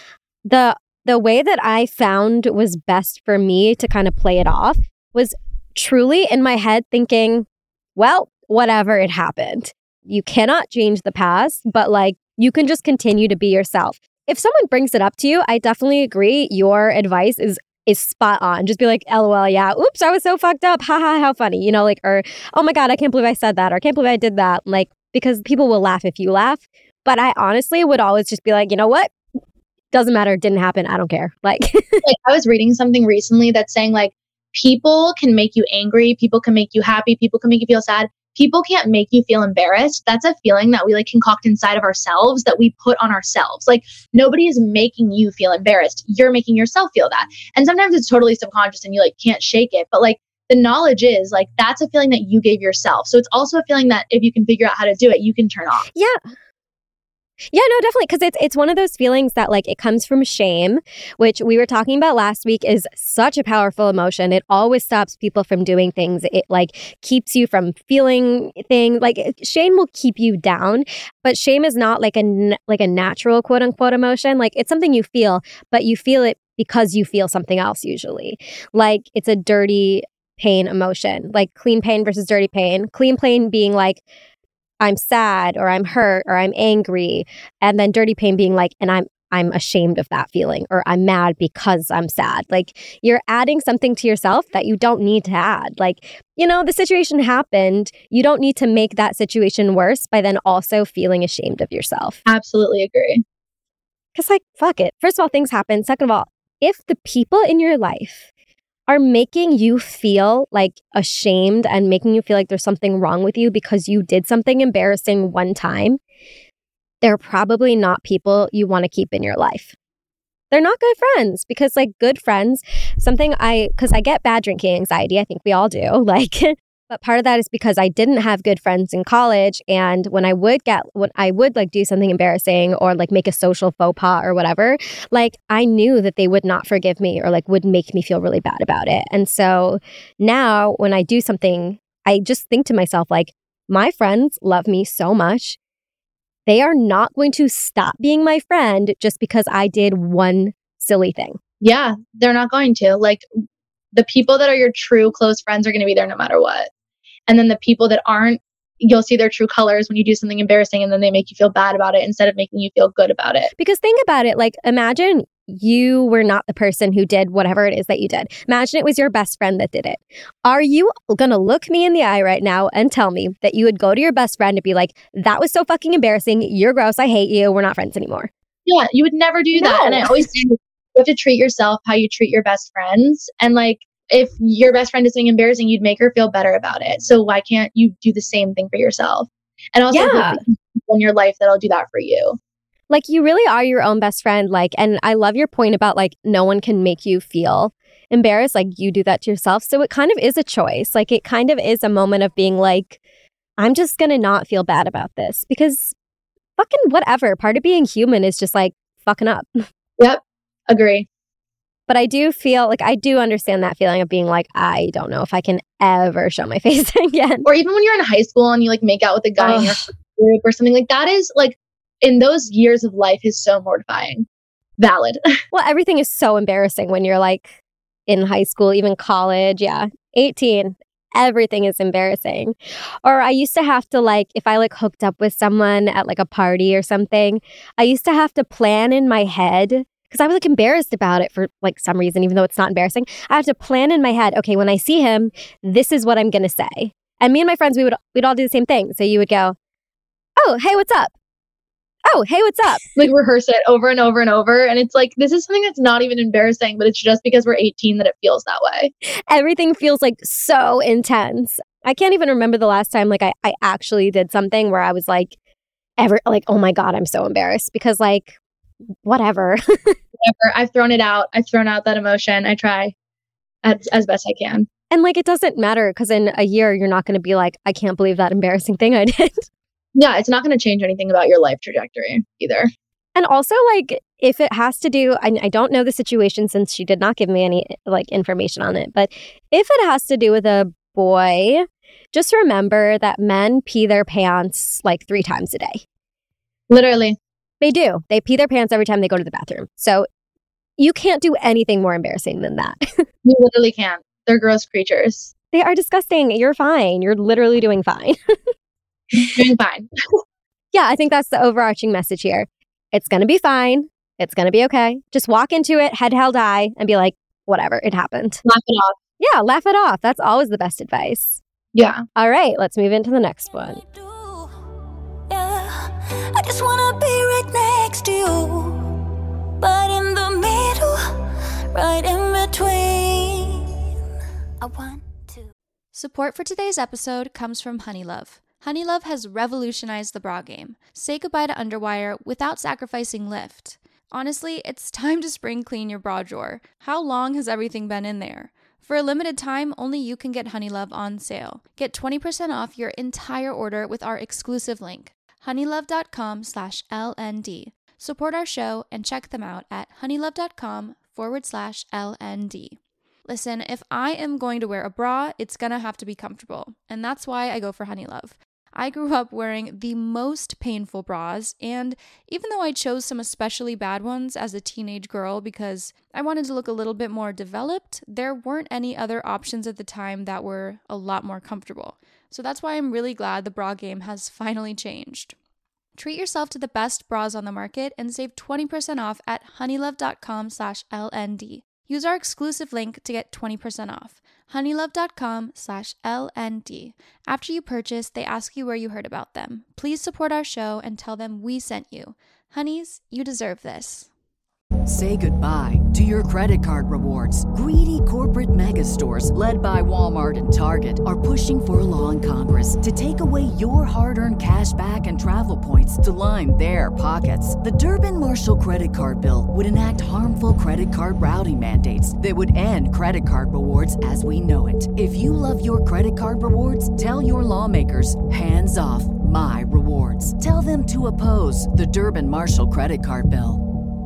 The the way that I found was best for me to kind of play it off was truly in my head thinking, well, whatever, it happened. You cannot change the past, but like you can just continue to be yourself. If someone brings it up to you, I definitely agree. Your advice is is spot on. Just be like, L O L, yeah, oops, I was so fucked up. Ha ha, how funny. You know, like, or, oh my God, I can't believe I said that. Or I can't believe I did that. Like, because people will laugh if you laugh. But I honestly would always just be like, you know what? Doesn't matter. It didn't happen. I don't care. Like,
like I was reading something recently that's saying like, people can make you angry. People can make you happy. People can make you feel sad. people can't make you feel embarrassed. That's a feeling that we like concoct inside of ourselves that we put on ourselves. Like nobody is making you feel embarrassed. You're making yourself feel that. And sometimes it's totally subconscious and you like can't shake it. But like the knowledge is like, that's a feeling that you gave yourself. So it's also a feeling that if you can figure out how to do it, you can turn off.
Yeah. Yeah, no, definitely. Because it's it's one of those feelings that like it comes from shame, which we were talking about last week is such a powerful emotion. It always stops people from doing things. It like keeps you from feeling things. Like shame will keep you down, but shame is not like a like a natural quote unquote emotion. Like it's something you feel, but you feel it because you feel something else usually. Like it's a dirty pain emotion, like clean pain versus dirty pain. Clean pain being like, I'm sad or I'm hurt or I'm angry. And then dirty pain being like, and I'm I'm ashamed of that feeling or I'm mad because I'm sad. Like you're adding something to yourself that you don't need to add. Like, you know, the situation happened. You don't need to make that situation worse by then also feeling ashamed of yourself.
Absolutely agree.
Because like, fuck it. First of all, things happen. Second of all, if the people in your life are making you feel like ashamed and making you feel like there's something wrong with you because you did something embarrassing one time, they're probably not people you want to keep in your life. They're not good friends because like good friends, something I, because I get bad drinking anxiety. I think we all do. Like, but part of that is because I didn't have good friends in college. And when I would get, when I would like do something embarrassing or like make a social faux pas or whatever, like I knew that they would not forgive me or like would make me feel really bad about it. And so now when I do something, I just think to myself, like, my friends love me so much. They are not going to stop being my friend just because I did one silly thing.
Yeah, they're not going to. Like the people that are your true close friends are going to be there no matter what. And then the people that aren't, you'll see their true colors when you do something embarrassing and then they make you feel bad about it instead of making you feel good about it.
Because think about it, like imagine you were not the person who did whatever it is that you did. Imagine it was your best friend that did it. Are you going to look me in the eye right now and tell me that you would go to your best friend and be like, that was so fucking embarrassing. You're gross. I hate you. We're not friends anymore.
Yeah, you would never do that.
No.
And I always say you have to treat yourself how you treat your best friends. And like, if your best friend is something embarrassing, you'd make her feel better about it. So why can't you do the same thing for yourself? And also
yeah.
people in your life that'll do that for you.
Like you really are your own best friend. Like, and I love your point about like, no one can make you feel embarrassed. Like you do that to yourself. So it kind of is a choice. Like it kind of is a moment of being like, I'm just going to not feel bad about this because fucking whatever. Part of being human is just like fucking up.
Yep. Agree.
But I do feel like I do understand that feeling of being like, I don't know if I can ever show my face again.
Or even when you're in high school and you like make out with a guy
Ugh.
in your group or something like that is like in those years of life is so mortifying. Valid.
Well, everything is so embarrassing when you're like in high school, even college. Yeah. eighteen. Everything is embarrassing. Or I used to have to like, if I like hooked up with someone at like a party or something, I used to have to plan in my head because I was like embarrassed about it for like some reason, even though it's not embarrassing. I have to plan in my head, okay, when I see him, this is what I'm going to say. And me and my friends, we would we'd all do the same thing. So you would go, oh, hey, what's up? Oh, hey, what's up?
Like rehearse it over and over and over. And it's like, this is something that's not even embarrassing, but it's just because we're eighteen that it feels that way.
Everything feels like so intense. I can't even remember the last time like I, I actually did something where I was like, ever like, oh my God, I'm so embarrassed because like, whatever.
Whatever. I've thrown it out. I've thrown out that emotion. I try as, as best I can.
And like, it doesn't matter because in a year, you're not going to be like, I can't believe that embarrassing thing I did.
Yeah, it's not going to change anything about your life trajectory either.
And also, like, if it has to do, I, I don't know the situation since she did not give me any like information on it, but if it has to do with a boy, just remember that men pee their pants like three times a day.
Literally.
They do. They pee their pants every time they go to the bathroom. So you can't do anything more embarrassing than that.
You literally can't. They're gross creatures.
They are disgusting. You're fine. You're literally doing fine.
Doing fine.
Yeah, I think that's the overarching message here. It's going to be fine. It's going to be okay. Just walk into it, head held high, and be like, whatever, it happened.
Laugh it off.
Yeah, laugh it off. That's always the best advice.
Yeah.
All right, let's move into the next one.
Yeah, I just wanna be right next to you, but in the middle, right in between. I want to.
Support for today's episode comes from Honeylove. Honeylove has revolutionized the bra game. Say goodbye to underwire without sacrificing lift. Honestly, it's time to spring clean your bra drawer. How long has everything been in there? For a limited time, only you can get Honeylove on sale. Get twenty percent off your entire order with our exclusive link, honeylove.com slash LND. Support our show and check them out at honeylove.com forward slash LND. Listen, if I am going to wear a bra, it's gonna have to be comfortable, and that's why I go for Honeylove. I grew up wearing the most painful bras, and even though I chose some especially bad ones as a teenage girl because I wanted to look a little bit more developed, there weren't any other options at the time that were a lot more comfortable. So that's why I'm really glad the bra game has finally changed. Treat yourself to the best bras on the market and save twenty percent off at honeylove.com slash LND. Use our exclusive link to get twenty percent off, honeylove.com slash LND. After you purchase, they ask you where you heard about them. Please support our show and tell them we sent you. Honeys, you deserve this.
Say goodbye to your credit card rewards. Greedy corporate mega stores, led by Walmart and Target, are pushing for a law in Congress to take away your hard-earned cash back and travel points to line their pockets. The Durbin-Marshall credit card bill would enact harmful credit card routing mandates that would end credit card rewards as we know it. If you love your credit card rewards, tell your lawmakers, hands off my rewards. Tell them to oppose the Durbin-Marshall credit card bill.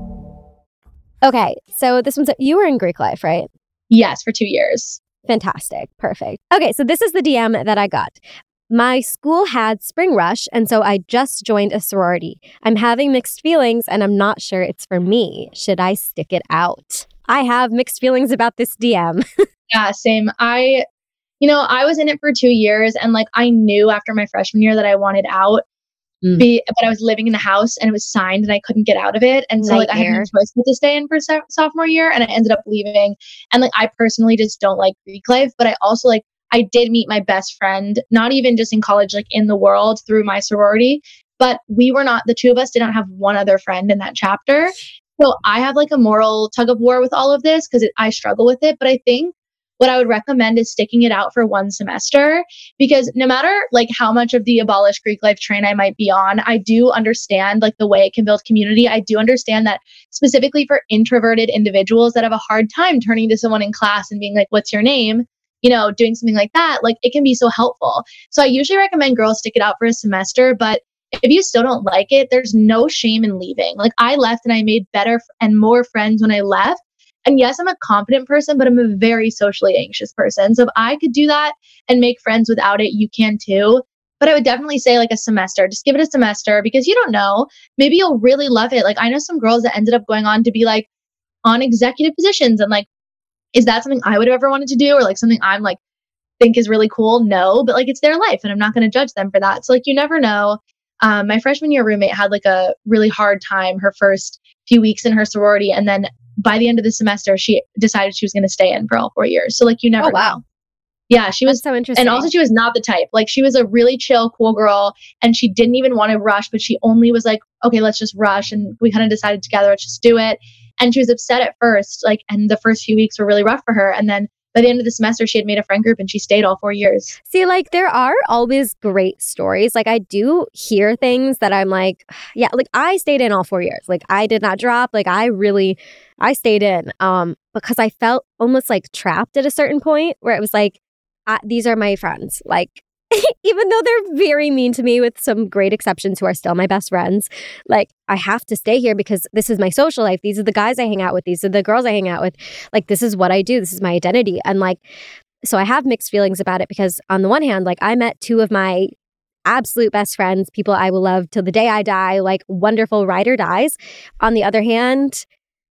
Okay, so this one's, you were in Greek life, right?
Yes, for two years.
Fantastic. Perfect. Okay, so this is the D M that I got. My school had spring rush, and so I just joined a sorority. I'm having mixed feelings, and I'm not sure it's for me. Should I stick it out? I have mixed feelings about this D M.
Yeah, same. I, you know, I was in it for two years, and like I knew after my freshman year that I wanted out. Mm. Be, but I was living in the house and it was signed and I couldn't get out of it. And so Nightmare. like I had no choice but to stay in for so- sophomore year and I ended up leaving. And like I personally just don't like Greek life, but I also like, I did meet my best friend, not even just in college, like in the world through my sorority, but we were not, the two of us did not have one other friend in that chapter. So I have like a moral tug of war with all of this because I struggle with it. But I think what I would recommend is sticking it out for one semester, because no matter like how much of the abolish Greek life train I might be on, I do understand like the way it can build community. I do understand that specifically for introverted individuals that have a hard time turning to someone in class and being like, what's your name? You know, doing something like that, like it can be so helpful. So I usually recommend girls stick it out for a semester, but if you still don't like it, there's no shame in leaving. Like I left and I made better and more friends when I left. And yes, I'm a confident person, but I'm a very socially anxious person. So if I could do that and make friends without it, you can too. But I would definitely say like a semester, just give it a semester because you don't know, maybe you'll really love it. Like I know some girls that ended up going on to be like on executive positions and like, is that something I would have ever wanted to do? Or like something I'm like, think is really cool? No, but like it's their life and I'm not going to judge them for that. So like, you never know. Um, my freshman year roommate had like a really hard time her first few weeks in her sorority. And then by the end of the semester, she decided she was going to stay in for all four years. So like, you never
oh, wow.
know. Yeah, she was
That's so interesting.
And also she was not the type. Like she was a really chill, cool girl and she didn't even want to rush, but she only was like, okay, let's just rush. And we kind of decided together, let's just do it. And she was upset at first, like, and the first few weeks were really rough for her. And then by the end of the semester, she had made a friend group and she stayed all four years.
See, like there are always great stories. Like I do hear things that I'm like, yeah, like I stayed in all four years. Like I did not drop. Like I really, I stayed in um, because I felt almost like trapped at a certain point where it was like, I, these are my friends. Like even though they're very mean to me with some great exceptions who are still my best friends, like I have to stay here because this is my social life. These are the guys I hang out with. These are the girls I hang out with. Like this is what I do. This is my identity. And like, so I have mixed feelings about it because on the one hand, like I met two of my absolute best friends, people I will love till the day I die, like wonderful ride or dies. On the other hand,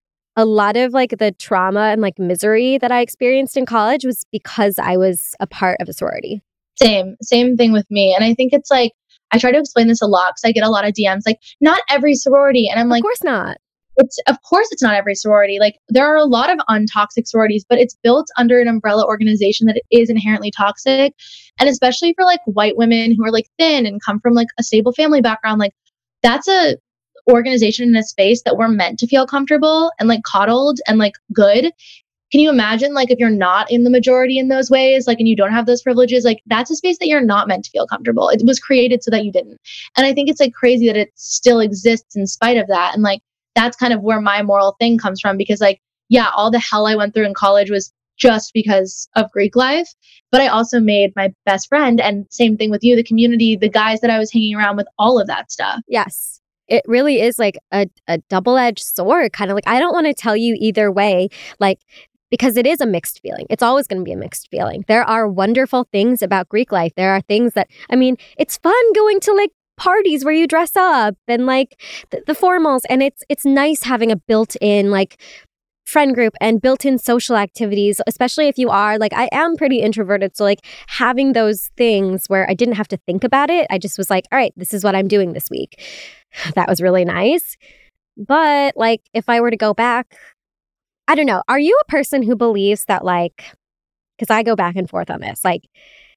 a lot of like the trauma and like misery that I experienced in college was because I was a part of a sorority.
Same, same thing with me. And I think it's like, I try to explain this a lot because I get a lot of D Ms like, not every sorority. And I'm like,
of course not.
It's, of course it's not every sorority. Like there are a lot of untoxic sororities, but it's built under an umbrella organization that is inherently toxic. And especially for like white women who are like thin and come from like a stable family background, like that's a organization in a space that we're meant to feel comfortable and like coddled and like good. can you imagine like if you're not in the majority in those ways, like, and you don't have those privileges, like that's a space that you're not meant to feel comfortable. It was created so that you didn't. And I think it's like crazy that it still exists in spite of that. And like, that's kind of where my moral thing comes from, because like, yeah, all the hell I went through in college was just because of Greek life. But I also made my best friend, and same thing with you, the community, the guys that I was hanging around with, all of that stuff.
Yes. It really is like a, a double-edged sword, kind of like, I don't want to tell you either way, like, because it is a mixed feeling. It's always going to be a mixed feeling. There are wonderful things about Greek life. There are things that, I mean, it's fun going to like parties where you dress up and like the, the formals. And it's it's nice having a built-in like friend group and built-in social activities, especially if you are like, I am pretty introverted. So like having those things where I didn't have to think about it. I just was like, all right, this is what I'm doing this week. That was really nice. But like, if I were to go back, I don't know. Are you a person who believes that like, because I go back and forth on this, like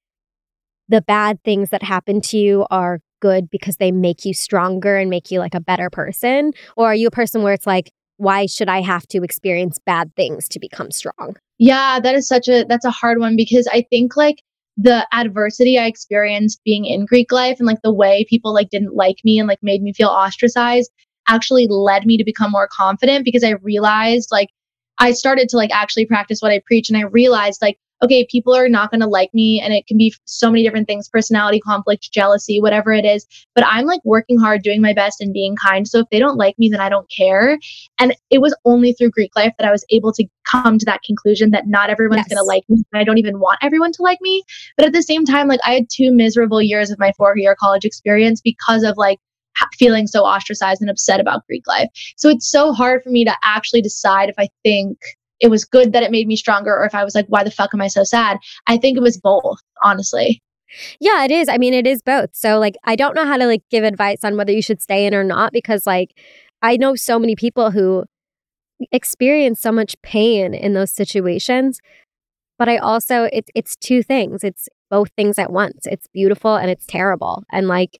the bad things that happen to you are good because they make you stronger and make you like a better person? Or are you a person where it's like, why should I have to experience bad things to become strong?
Yeah, that is such a, that's a hard one, because I think like the adversity I experienced being in Greek life and like the way people like didn't like me and like made me feel ostracized actually led me to become more confident, because I realized like, I started to like actually practice what I preach, and I realized like, okay, people are not going to like me, and it can be so many different things, personality conflict, jealousy, whatever it is. But I'm like working hard, doing my best and being kind. So if they don't like me, then I don't care. And it was only through Greek life that I was able to come to that conclusion that not everyone's yes. going to like me. And I don't even want everyone to like me. But at the same time, like I had two miserable years of my four-year college experience because of like feeling so ostracized and upset about Greek life. So it's so hard for me to actually decide if I think it was good that it made me stronger, or if I was like, why the fuck am I so sad? I think it was both, honestly.
Yeah, it is. I mean, it is both. So like, I don't know how to like give advice on whether you should stay in or not, because like, I know so many people who experience so much pain in those situations. But I also, it, it's two things. It's both things at once. It's beautiful and it's terrible. And like,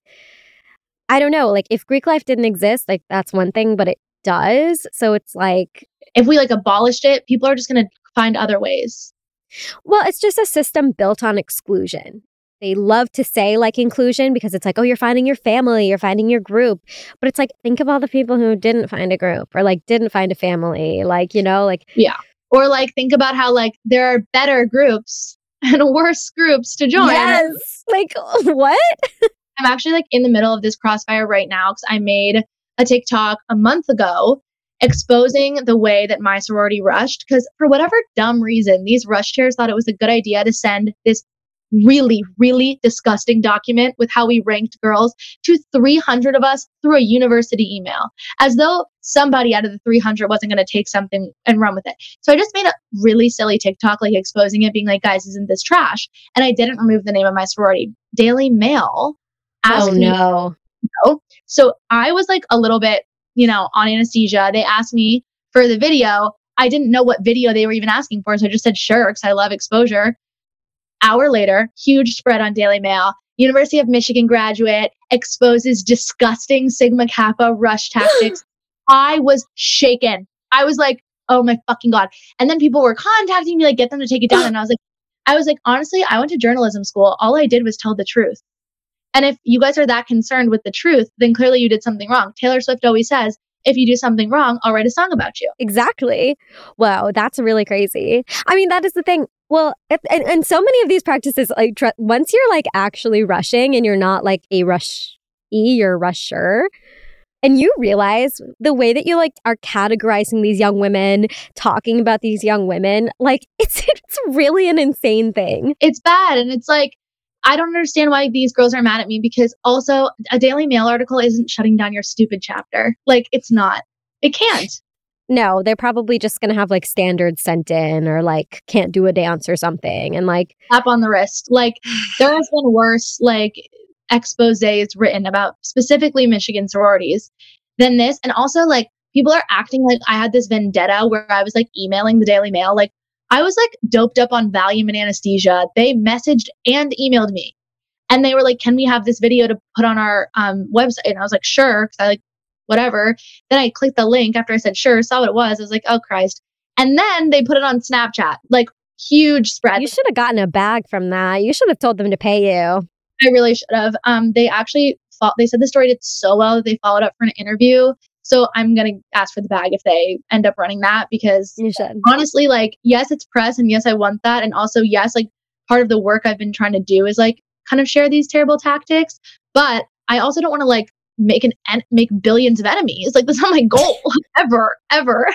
I don't know, like if Greek life didn't exist, like that's one thing, but it does. So it's like,
if we like abolished it, people are just going to find other ways.
Well, it's just a system built on exclusion. They love to say like inclusion because it's like, oh, you're finding your family, you're finding your group. But it's like, think of all the people who didn't find a group or like didn't find a family, like, you know, like.
Yeah. Or like, think about how like there are better groups and worse groups to join.
Yes. Like, what?
I'm actually like in the middle of this crossfire right now because I made a TikTok a month ago exposing the way that my sorority rushed. Because for whatever dumb reason, these rush chairs thought it was a good idea to send this really, really disgusting document with how we ranked girls to three hundred of us through a university email, as though somebody out of the three hundred wasn't going to take something and run with it. So I just made a really silly TikTok, like exposing it, being like, guys, isn't this trash? And I didn't remove the name of my sorority. Daily Mail.
Oh, no.
no. So I was like a little bit, you know, on anesthesia. They asked me for the video. I didn't know what video they were even asking for. So I just said, sure, because I love exposure. Hour later, huge spread on Daily Mail. University of Michigan graduate exposes disgusting Sigma Kappa rush tactics. I was shaken. I was like, oh my fucking God. And then people were contacting me, like, get them to take it down. And I was like, I was like, honestly, I went to journalism school. All I did was tell the truth. And if you guys are that concerned with the truth, then clearly you did something wrong. Taylor Swift always says, if you do something wrong, I'll write a song about you.
Exactly. Wow, that's really crazy. I mean, that is the thing. Well, and, and so many of these practices, like tr- once you're like actually rushing and you're not like a rush-e, you're a rusher, and you realize the way that you like are categorizing these young women, talking about these young women, like it's it's really an insane thing.
It's bad. And it's like, I don't understand why these girls are mad at me, because also a Daily Mail article isn't shutting down your stupid chapter. Like, it's not. It can't.
No, they're probably just going to have like standards sent in, or like can't do a dance or something. And like
slap on the wrist. Like there has been worse like exposés written about specifically Michigan sororities than this. And also like people are acting like I had this vendetta where I was like emailing the Daily Mail. Like, I was like doped up on Valium and anesthesia. They messaged and emailed me. And they were like, can we have this video to put on our um, website? And I was like, sure. Because I like, whatever. Then I clicked the link after I said, sure, saw what it was. I was like, oh, Christ. And then they put it on Snapchat, like huge spread.
You should have gotten a bag from that. You should have told them to pay you.
I really should have. Um, they actually, fought, they said the story did so well that they followed up for an interview. So I'm going to ask for the bag if they end up running that, because
you should.
Honestly, like, yes, it's press, and yes, I want that. And also, yes, like part of the work I've been trying to do is like kind of share these terrible tactics. But I also don't want to like make an en- make billions of enemies. Like, that's not my goal ever, ever.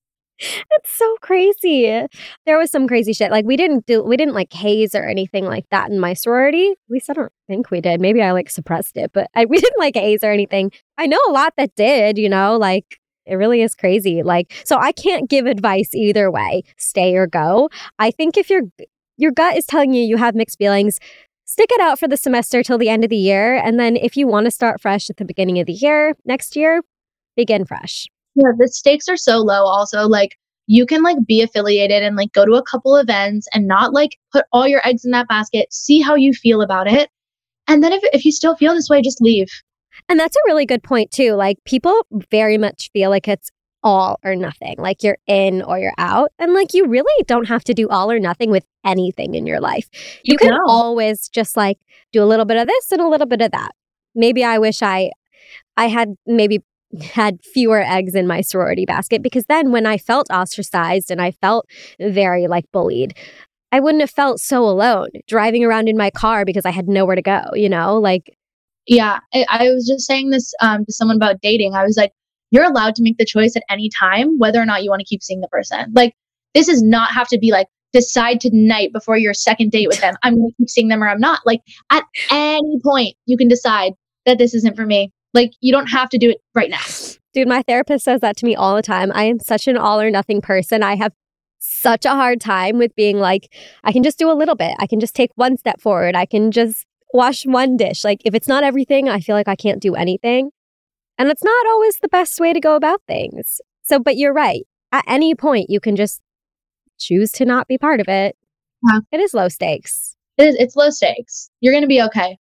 It's so crazy. There was some crazy shit. Like we didn't do, we didn't like haze or anything like that in my sorority. At least I don't think we did. Maybe I like suppressed it, but I, we didn't like haze or anything. I know a lot that did, you know, like it really is crazy. Like, so I can't give advice either way, stay or go. I think if your your gut is telling you you have mixed feelings, stick it out for the semester till the end of the year. And then if you want to start fresh at the beginning of the year, next year, begin fresh.
Yeah, the stakes are so low also. Like you can like be affiliated and like go to a couple events and not like put all your eggs in that basket, see how you feel about it. And then if, if you still feel this way, just leave.
And that's a really good point too. Like people very much feel like it's all or nothing, like you're in or you're out. And like you really don't have to do all or nothing with anything in your life. You can
No.
always just like do a little bit of this and a little bit of that. Maybe I wish I I had maybe had fewer eggs in my sorority basket, because then when I felt ostracized and I felt very like bullied, I wouldn't have felt so alone driving around in my car because I had nowhere to go, you know, like.
Yeah, I, I was just saying this um, to someone about dating. I was like, you're allowed to make the choice at any time, whether or not you want to keep seeing the person. Like, this does not have to be like, decide tonight before your second date with them, I'm going to keep seeing them or I'm not. Like, at any point, you can decide that this isn't for me. Like, you don't have to do it right now.
Dude, my therapist says that to me all the time. I am such an all or nothing person. I have such a hard time with being like, I can just do a little bit. I can just take one step forward. I can just wash one dish. Like, if it's not everything, I feel like I can't do anything. And it's not always the best way to go about things. So, but you're right. At any point, you can just choose to not be part of it.
Yeah.
It is low stakes.
It is, it's low stakes. You're going to be okay.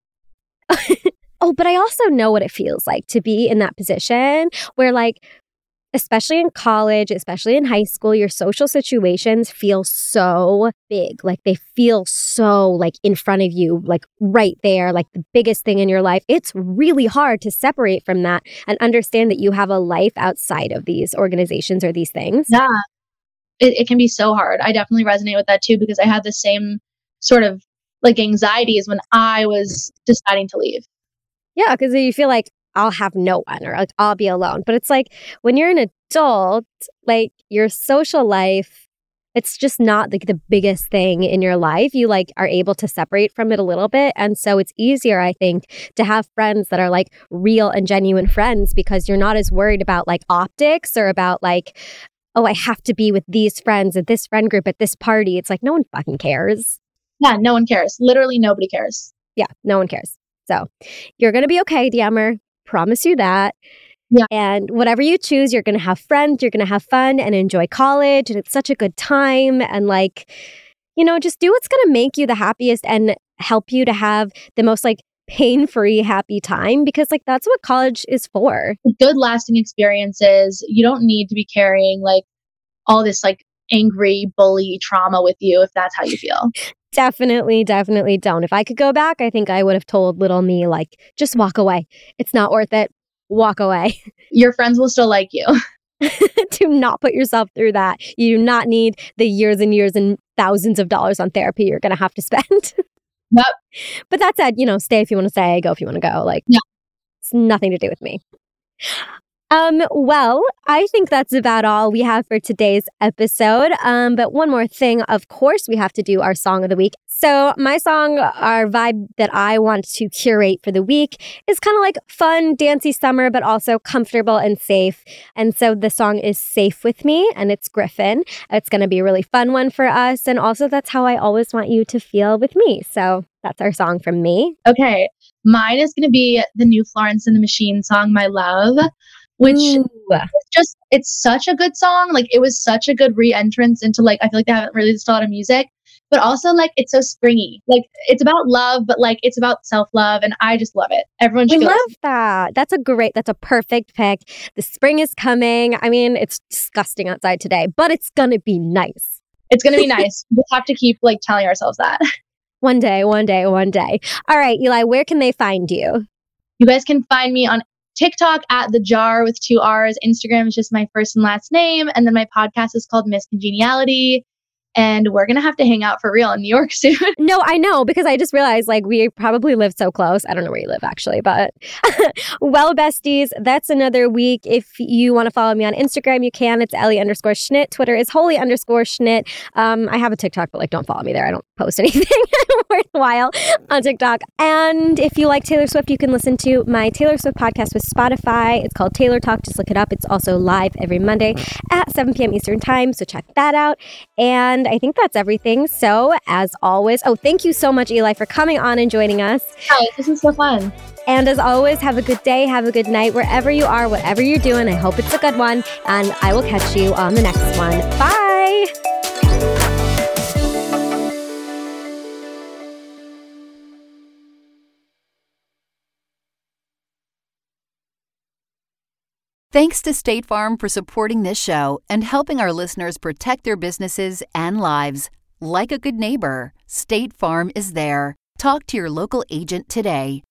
Oh, but I also know what it feels like to be in that position where, like, especially in college, especially in high school, your social situations feel so big. Like they feel so like in front of you, like right there, like the biggest thing in your life. It's really hard to separate from that and understand that you have a life outside of these organizations or these things.
Yeah, it, it can be so hard. I definitely resonate with that too, because I had the same sort of like anxieties when I was deciding to leave.
Yeah, because you feel like I'll have no one or like I'll be alone. But it's like when you're an adult, like your social life, it's just not like the biggest thing in your life. You like are able to separate from it a little bit. And so it's easier, I think, to have friends that are like real and genuine friends, because you're not as worried about like optics or about like, oh, I have to be with these friends at this friend group at this party. It's like no one fucking cares.
Yeah, no one cares. Literally nobody cares.
Yeah, no one cares. So you're going to be okay, D M R. Promise you that.
Yeah.
And whatever you choose, you're going to have friends, you're going to have fun and enjoy college. And it's such a good time. And like, you know, just do what's going to make you the happiest and help you to have the most like pain-free, happy time, because like that's what college is for.
Good lasting experiences. You don't need to be carrying like all this like angry bully trauma with you if that's how you feel.
Definitely, definitely don't. If I could go back, I think I would have told little me, like, just walk away. It's not worth it. Walk away.
Your friends will still like you.
Do not put yourself through that. You do not need the years and years and thousands of dollars on therapy you're going to have to spend.
Yep.
But that said, you know, stay if you want to stay, go if you want to go. Like,
yeah.
It's nothing to do with me. Um, well, I think that's about all we have for today's episode. Um, but one more thing, of course, we have to do our song of the week. So my song, our vibe that I want to curate for the week is kind of like fun, dancey summer, but also comfortable and safe. And so the song is Safe With Me, and it's Griffin. It's going to be a really fun one for us. And also that's how I always want you to feel with me. So that's our song from me.
Okay. Mine is going to be the new Florence and the Machine song, My Love, which
Ooh.
is just, it's such a good song. Like it was such a good re-entrance into like, I feel like they haven't released a lot of music. but also like it's so springy. Like it's about love, but like it's about self-love, and I just love it. Everyone should
I
go
love
listen.
that. That's a great, that's a perfect pick. The spring is coming. I mean, it's disgusting outside today, but it's going to be nice.
It's going to be nice. We have to keep like telling ourselves that.
One day, one day, one day. All right, Eli, where can they find you?
You guys can find me on TikTok at The Jar with two R's. Instagram is just my first and last name. And then my podcast is called Miss Congeniality. And we're going to have to hang out for real in New York soon.
No, I know, because I just realized like we probably live so close. I don't know where you live actually, but well, besties, that's another week. If you want to follow me on Instagram, you can. It's Ellie underscore Schnitt. Twitter is Holy underscore Schnitt. Um, I have a TikTok, but like don't follow me there. I don't post anything worthwhile on TikTok. And if you like Taylor Swift, you can listen to my Taylor Swift podcast with Spotify. It's called Taylor Talk. Just look it up. It's also live every Monday at seven p.m. Eastern time. So check that out. And I think that's everything. So as always, oh, thank you so much, Eli, for coming on and joining us.
Hi, this is so fun.
And as always, have a good day, have a good night, wherever you are, whatever you're doing. I hope it's a good one. And I will catch you on the next one. Bye.
Thanks to State Farm for supporting this show and helping our listeners protect their businesses and lives. Like a good neighbor, State Farm is there. Talk to your local agent today.